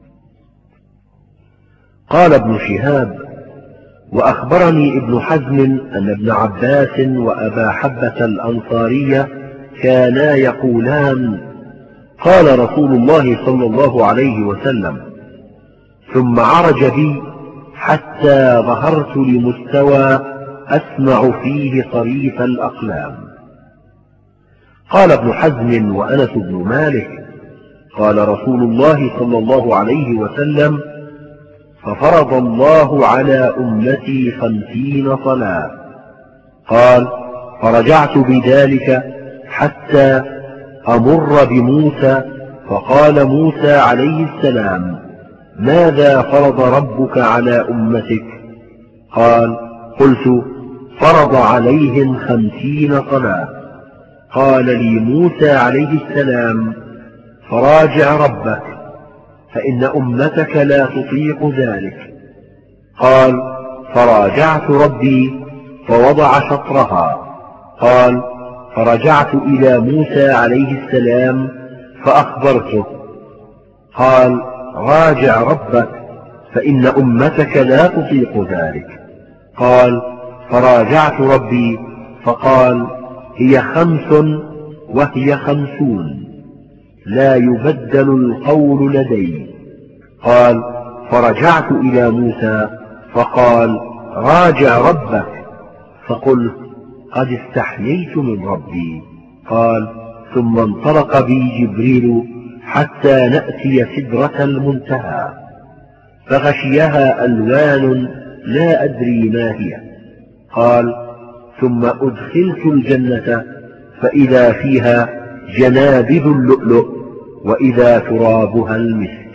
قال ابن شهاب: وأخبرني ابن حزم أن ابن عباس وأبا حبة الأنصاري كانا يقولان: قال رسول الله صلى الله عليه وسلم: ثم عرج بي حتى ظهرت لمستوى أسمع فيه صريف الأقلام. قال ابن حزم وأنس بن مالك: قال رسول الله صلى الله عليه وسلم: ففرض الله على أمتي 50 صلاة. قال: فرجعت بذلك حتى أمر بموسى، فقال موسى عليه السلام: ماذا فرض ربك على أمتك؟ قال: قلت: فرض عليهم 50 صلاة. قال لي موسى عليه السلام: فراجع ربك، فإن أمتك لا تطيق ذلك. قال: فراجعت ربي فوضع شطرها. قال: فرجعت إلى موسى عليه السلام فأخبرته. قال: راجع ربك، فإن أمتك لا تطيق ذلك. قال: فراجعت ربي فقال: هي 5 وهي 50 لا يبدل القول لدي. قال فرجعت إلى موسى فقال راجع ربك. فقلت قد استحييت من ربي. قال ثم انطلق بي جبريل حتى نأتي سدرة المنتهى فغشيها ألوان لا أدري ما هي. قال ثم أدخلت الجنة فإذا فيها جنابذ اللؤلؤ وإذا ترابها المسك.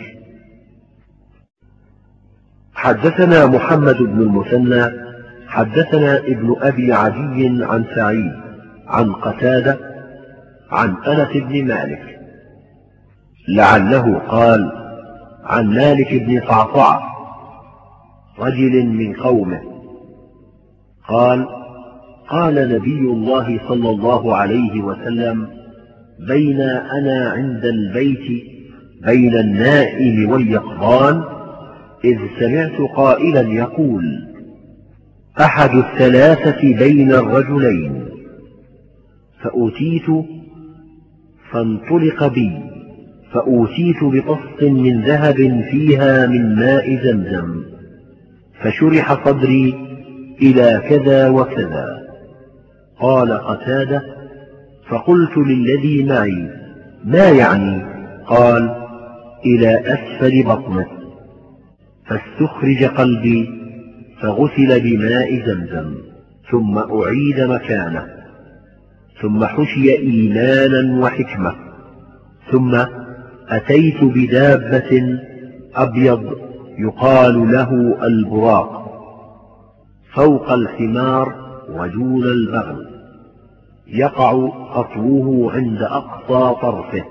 حدثنا محمد بن المثنى حدثنا ابن أبي عدي عن سعيد عن قتادة عن أنس بن مالك لعله قال عن مالك بن صعصعة رجل من قومه قال قال نبي الله صلى الله عليه وسلم بين أنا عند البيت بين النائم واليقظان إذ سمعت قائلا يقول أحد الثلاثة بين الرجلين فانطلق بي فأوتيت بطست من ذهب فيها من ماء زمزم فشرح صدري إلى كذا وكذا. قال قتادة فقلت للذي معي ما يعني؟ قال إلى أسفل بطنه. فاستخرج قلبي فغسل بماء زمزم ثم أعيد مكانه ثم حشي إيمانا وحكمة. ثم أتيت بدابة أبيض يقال له البراق فوق الحمار ودون البغل يقع خطوه عند أقصى طرفه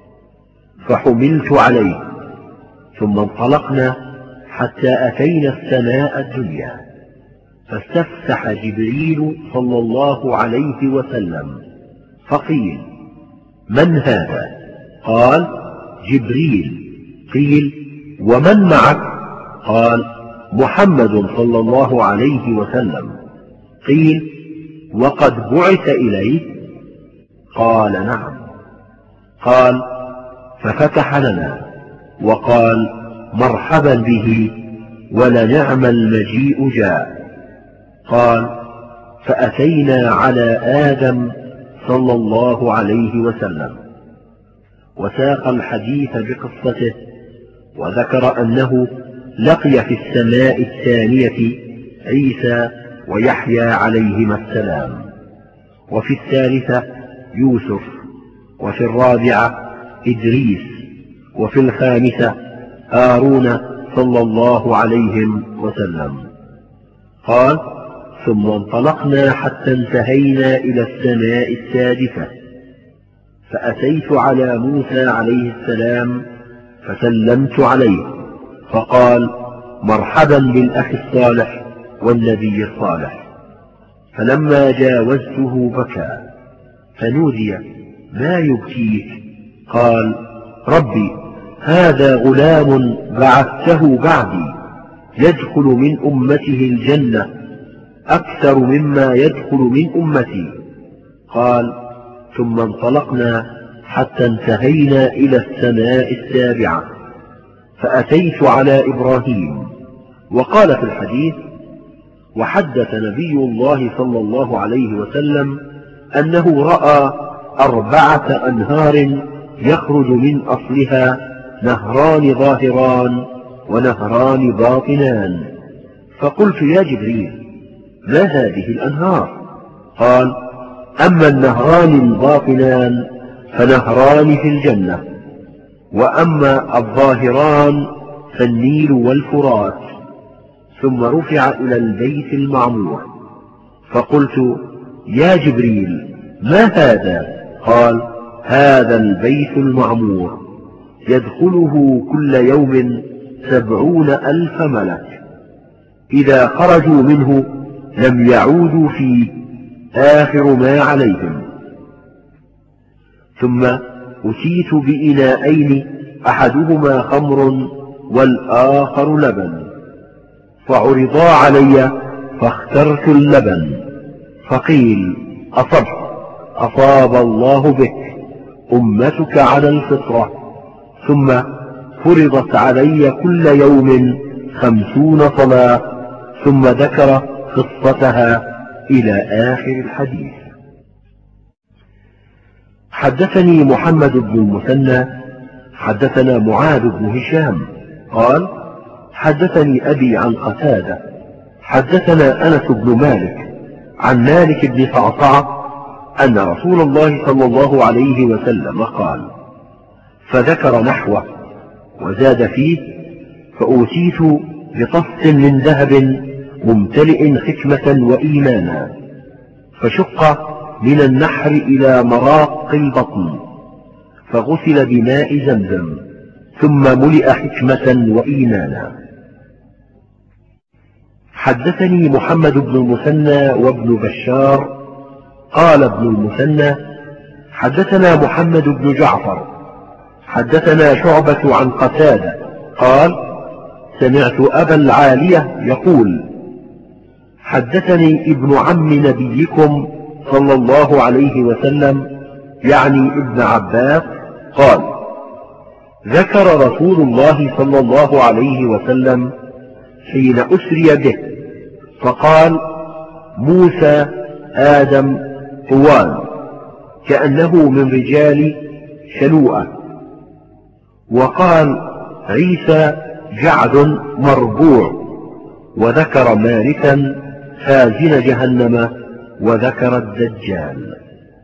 فحملت عليه ثم انطلقنا حتى أتينا السماء الدنيا فاستفتح جبريل صلى الله عليه وسلم فقيل من هذا؟ قال بعيد. قيل ومن معك؟ قال محمد صلى الله عليه وسلم. قيل وقد بعث إليه؟ قال نعم. قال ففتح لنا وقال مرحبا به ولنعم المجيء جاء. قال فأتينا على آدم صلى الله عليه وسلم وساق الحديث بقصته وذكر أنه لقي في السماء الثانية عيسى ويحيى عليهما السلام، وفي الثالثة يوسف، وفي الرابعة إدريس، وفي الخامسة هارون صلى الله عليهم وسلم. قال ثم انطلقنا حتى انتهينا إلى السماء السادسة فأتيت على موسى عليه السلام فسلمت عليه فقال مرحبا بالأخ الصالح والنبي الصالح. فلما جاوزته بكى فنودي ما يبكيك؟ قال ربي هذا غلام بعثته بعدي يدخل من أمته الجنة أكثر مما يدخل من أمتي. قال ثم انطلقنا حتى انتهينا إلى السماء السابعة فأتيت على إبراهيم. وقال في الحديث وحدث نبي الله صلى الله عليه وسلم أنه رأى 4 أنهار يخرج من أصلها نهران ظاهران ونهران باطنان. فقلت يا جبريل ما هذه الأنهار؟ قال أما النهران الباطنان فنهران في الجنة، وأما الظاهران فالنيل والفرات. ثم رفع إلى البيت المعمور فقلت يا جبريل ما هذا؟ قال هذا البيت المعمور يدخله كل يوم 70,000 ملك إذا خرجوا منه لم يعودوا فيه آخر ما عليهم. ثم أتيت بإناءين أحدهما خمر والآخر لبن فعرضا علي فاخترت اللبن فقيل أصبت أصاب الله بك، أمتك على الفطرة، ثم فرضت علي كل يوم 50 صلاة، ثم ذكر قصتها إلى آخر الحديث. حدثني محمد بن المثنى حدثنا معاذ بن هشام قال حدثني أبي عن قتادة حدثنا أنس بن مالك عن مالك بن صعصعة أن رسول الله صلى الله عليه وسلم قال، فذكر نحوه وزاد فيه: فأوتيت بطست من ذهب ممتلئ حكمة وإيمانا، فشق من النحر إلى مراق البطن، فغسل بماء زمزم، ثم ملئ حكمة وإيمانا. حدثني محمد بن المثنى وابن بشار قال ابن المثنى حدثنا محمد بن جعفر حدثنا شعبة عن قتادة قال سمعت أبا العالية يقول: حدثني ابن عم نبيكم صلى الله عليه وسلم، يعني ابن عباس، قال: ذكر رسول الله صلى الله عليه وسلم حين أسري به فقال: موسى آدم طوال كأنه من رجال شنوءة، وقال عيسى جعد مربوع، وذكر مالكا خازن جهنم، وذكر الدجال.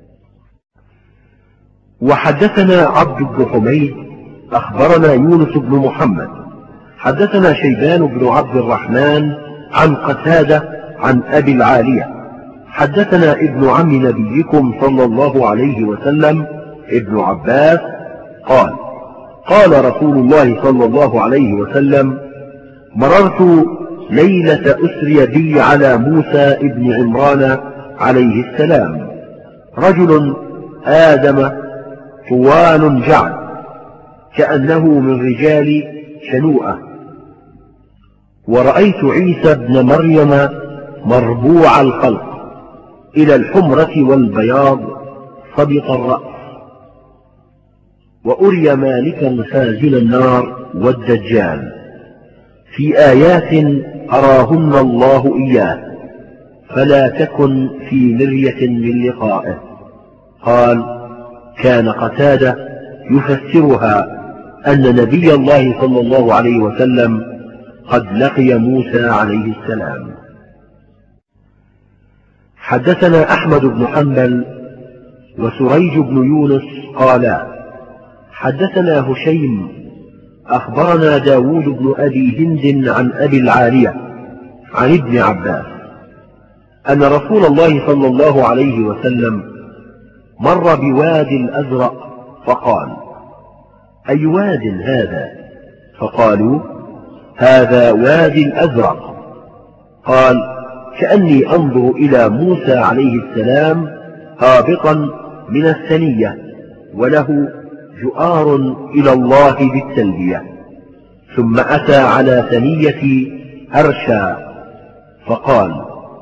وحدثنا عبد بن حميد أخبرنا يونس بن محمد حدثنا شيبان بن عبد الرحمن عن قتادة عن أبي العالية حدثنا ابن عم نبيكم صلى الله عليه وسلم ابن عباس قال: قال رسول الله صلى الله عليه وسلم: مررت ليلة أسري بي على موسى ابن عمران عليه السلام، رجل آدم طوال جعد كأنه من رجال شنوءة، ورأيت عيسى ابن مريم مربوع الخلق إلى الحمرة والبياض صبط الرأس، وأري مالكا خازن النار والدجال في آيات أراهن الله إياه، فلا تكن في مرية من لقائه. قال: كان قتادة يفسرها أن نبي الله صلى الله عليه وسلم قد لقي موسى عليه السلام. حدثنا أحمد بن حنبل وسريج بن يونس قالا حدثنا هشيم أخبرنا داود بن أبي هند عن أبي العالية عن ابن عباس أن رسول الله صلى الله عليه وسلم مر بوادي الأزرق فقال: أي واد هذا؟ فقالوا: هذا وادي الأزرق. قال: كأني أنظر إلى موسى عليه السلام هابطا من الثنية وله جؤار إلى الله بالتلبية، ثم أتى على ثنية هرشا فقال: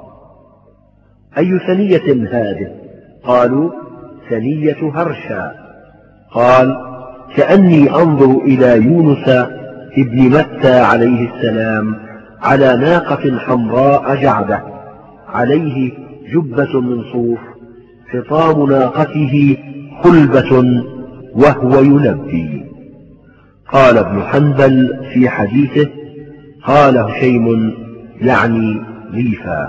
أي ثنية هذه؟ قالوا: ثنية هرشا. قال: كأني أنظر إلى يونس ابن متى عليه السلام على ناقة حمراء جعدة عليه جبة من صوف، خطام ناقته خلبة وهو يلبي. قال ابن حنبل في حديثه: قال هشيم يعني ليفا.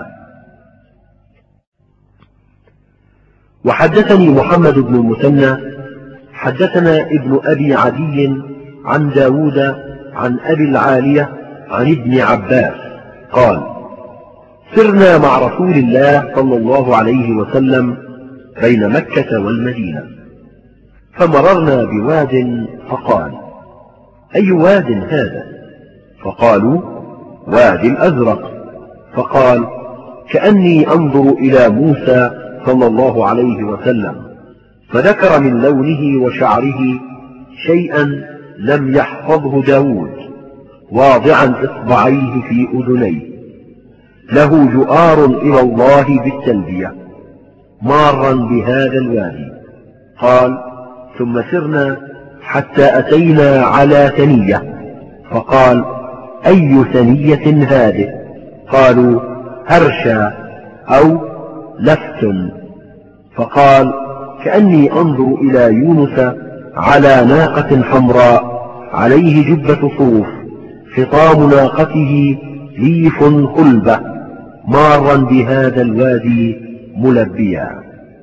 وحدثني محمد بن المثنى حدثنا ابن أبي عدي عن داود عن أبي العالية عن ابن عباس قال: سرنا مع رسول الله صلى الله عليه وسلم بين مكة والمدينة، فمررنا بواد فقال: أي واد هذا؟ فقالوا: وادي الأزرق. فقال: كأني أنظر إلى موسى صلى الله عليه وسلم، فذكر من لونه وشعره شيئا لم يحفظه داود، واضعا إصبعيه في أذنيه، له جؤار إلى الله بالتلبية، مارا بهذا الوادي. قال: ثم سرنا حتى أتينا على ثنية، فقال: أي ثنية هذه؟ قالوا: هرشا أو لفت. فقال: كأني أنظر إلى يونس على ناقة حمراء عليه جبة صوف، خطام ناقته ليف خلبة، مارا بهذا الوادي ملبيا.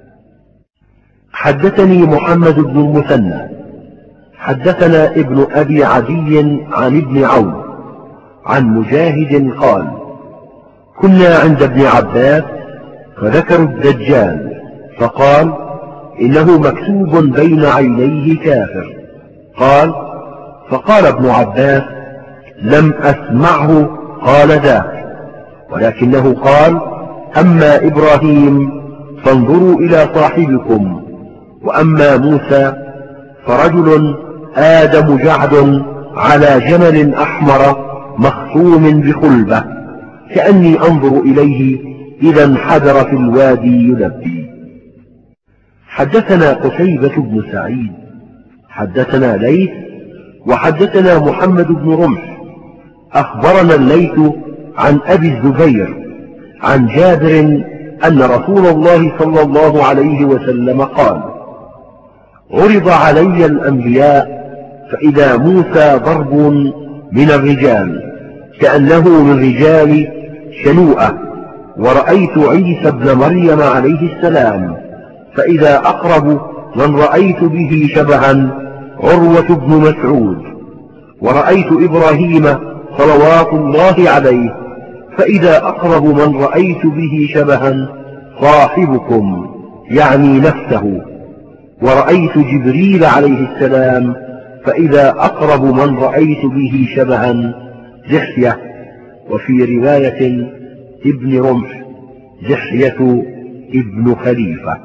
حدثني محمد بن المثنى حدثنا ابن أبي عدي عن ابن عون عن مجاهد قال: كنا عند ابن عباس فذكروا الدجال، فقال: إنه مكتوب بين عينيه كافر. قال: فقال ابن عباس: لم أسمعه قال ذاك، ولكنه قال: أما إبراهيم فانظروا إلى صاحبكم، وأما موسى فرجل آدم جعد على جمل أحمر مخصوم بخلبة، كأني أنظر إليه إذا انحدر في الوادي يلبي. حدثنا قتيبة بن سعيد حدثنا ليث وحدثنا محمد بن رمح أخبرنا الليث عن أبي الزبير عن جابر أن رسول الله صلى الله عليه وسلم قال: عرض علي الأنبياء فإذا موسى ضرب من الرجال كأنه من رجال شنوءة، ورأيت عيسى ابن مريم عليه السلام فإذا أقرب من رأيت به شبها عروة بن مسعود، ورأيت إبراهيم صلوات الله عليه فإذا أقرب من رأيت به شبها صاحبكم يعني نفسه، ورأيت جبريل عليه السلام فإذا أقرب من رأيت به شبها دحية، وفي رواية ابن رمح دحية ابن خليفة.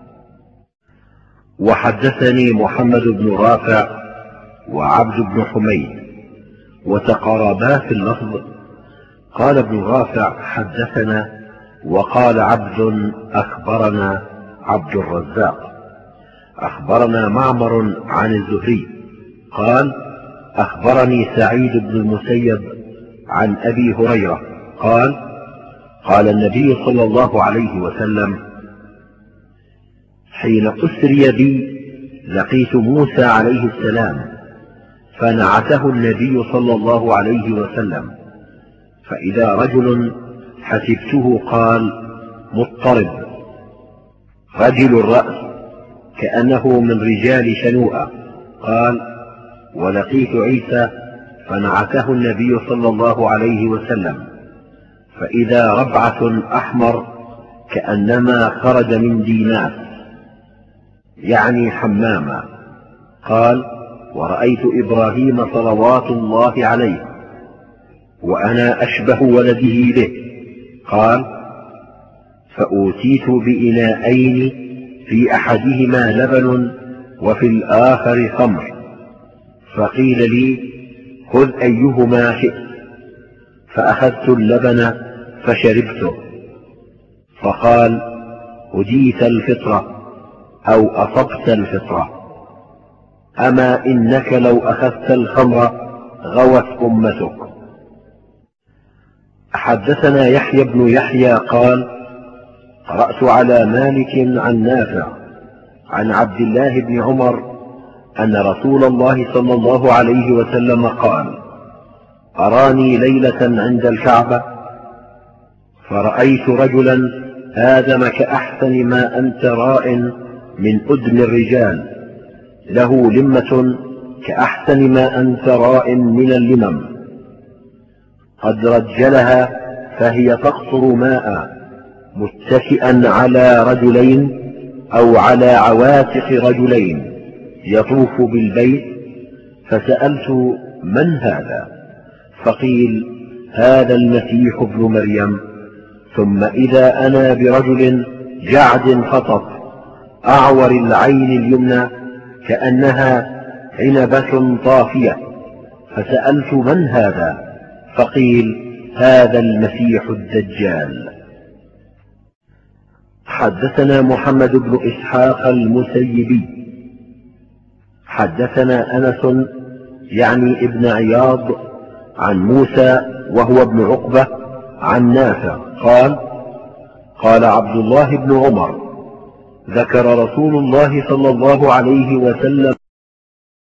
وحدثني محمد بن رافع وعبد بن حميد وتقاربا في اللفظ. قال ابن رافع: حدثنا، وقال عبد: أخبرنا عبد الرزاق. أخبرنا معمر عن الزهري قال: أخبرني سعيد بن المسيب عن أبي هريرة قال: قال النبي صلى الله عليه وسلم: حين أسري بي لقيت موسى عليه السلام فنعته النبي صلى الله عليه وسلم، فإذا رجل حسبته قال: مضطرب رجل الرأس كأنه من رجال شنوءة. قال: ولقيت عيسى فنعته النبي صلى الله عليه وسلم، فإذا ربعة أحمر كأنما خرج من ديناس يعني حماما. قال: ورأيت إبراهيم صلوات الله عليه وأنا أشبه ولده به. قال: فأوتيت بإناءين في أحدهما لبن وفي الآخر خمر، فقيل لي: خذ أيهما شئت، فأخذت اللبن فشربته، فقال: هديت الفطرة أو أصبت الفطرة، أما إنك لو أخذت الخمر غوت أمتك. حدثنا يحيى بن يحيى قال: قرأت على مالك عن نافع عن عبد الله بن عمر أن رسول الله صلى الله عليه وسلم قال: أراني ليلة عند الكعبة فرأيت رجلا آدم كأحسن ما أنت راء من أدم الرجال، له لمة كأحسن ما أنت راء من اللمم، قد رجلها فهي تقطر ماء، متكئا على رجلين أو على عواتق رجلين يطوف بالبيت. فسألت: من هذا؟ فقيل: هذا المسيح ابن مريم. ثم إذا أنا برجل جعد خطط أعور العين اليمنى كأنها عنبة طافية، فسألت: من هذا؟ فقيل: هذا المسيح الدجال. حدثنا محمد بن إسحاق المسيبي حدثنا أنس يعني ابن عياض عن موسى وهو ابن عقبة عن نافع قال قال عبد الله بن عمر ذكر رسول الله صلى الله عليه وسلم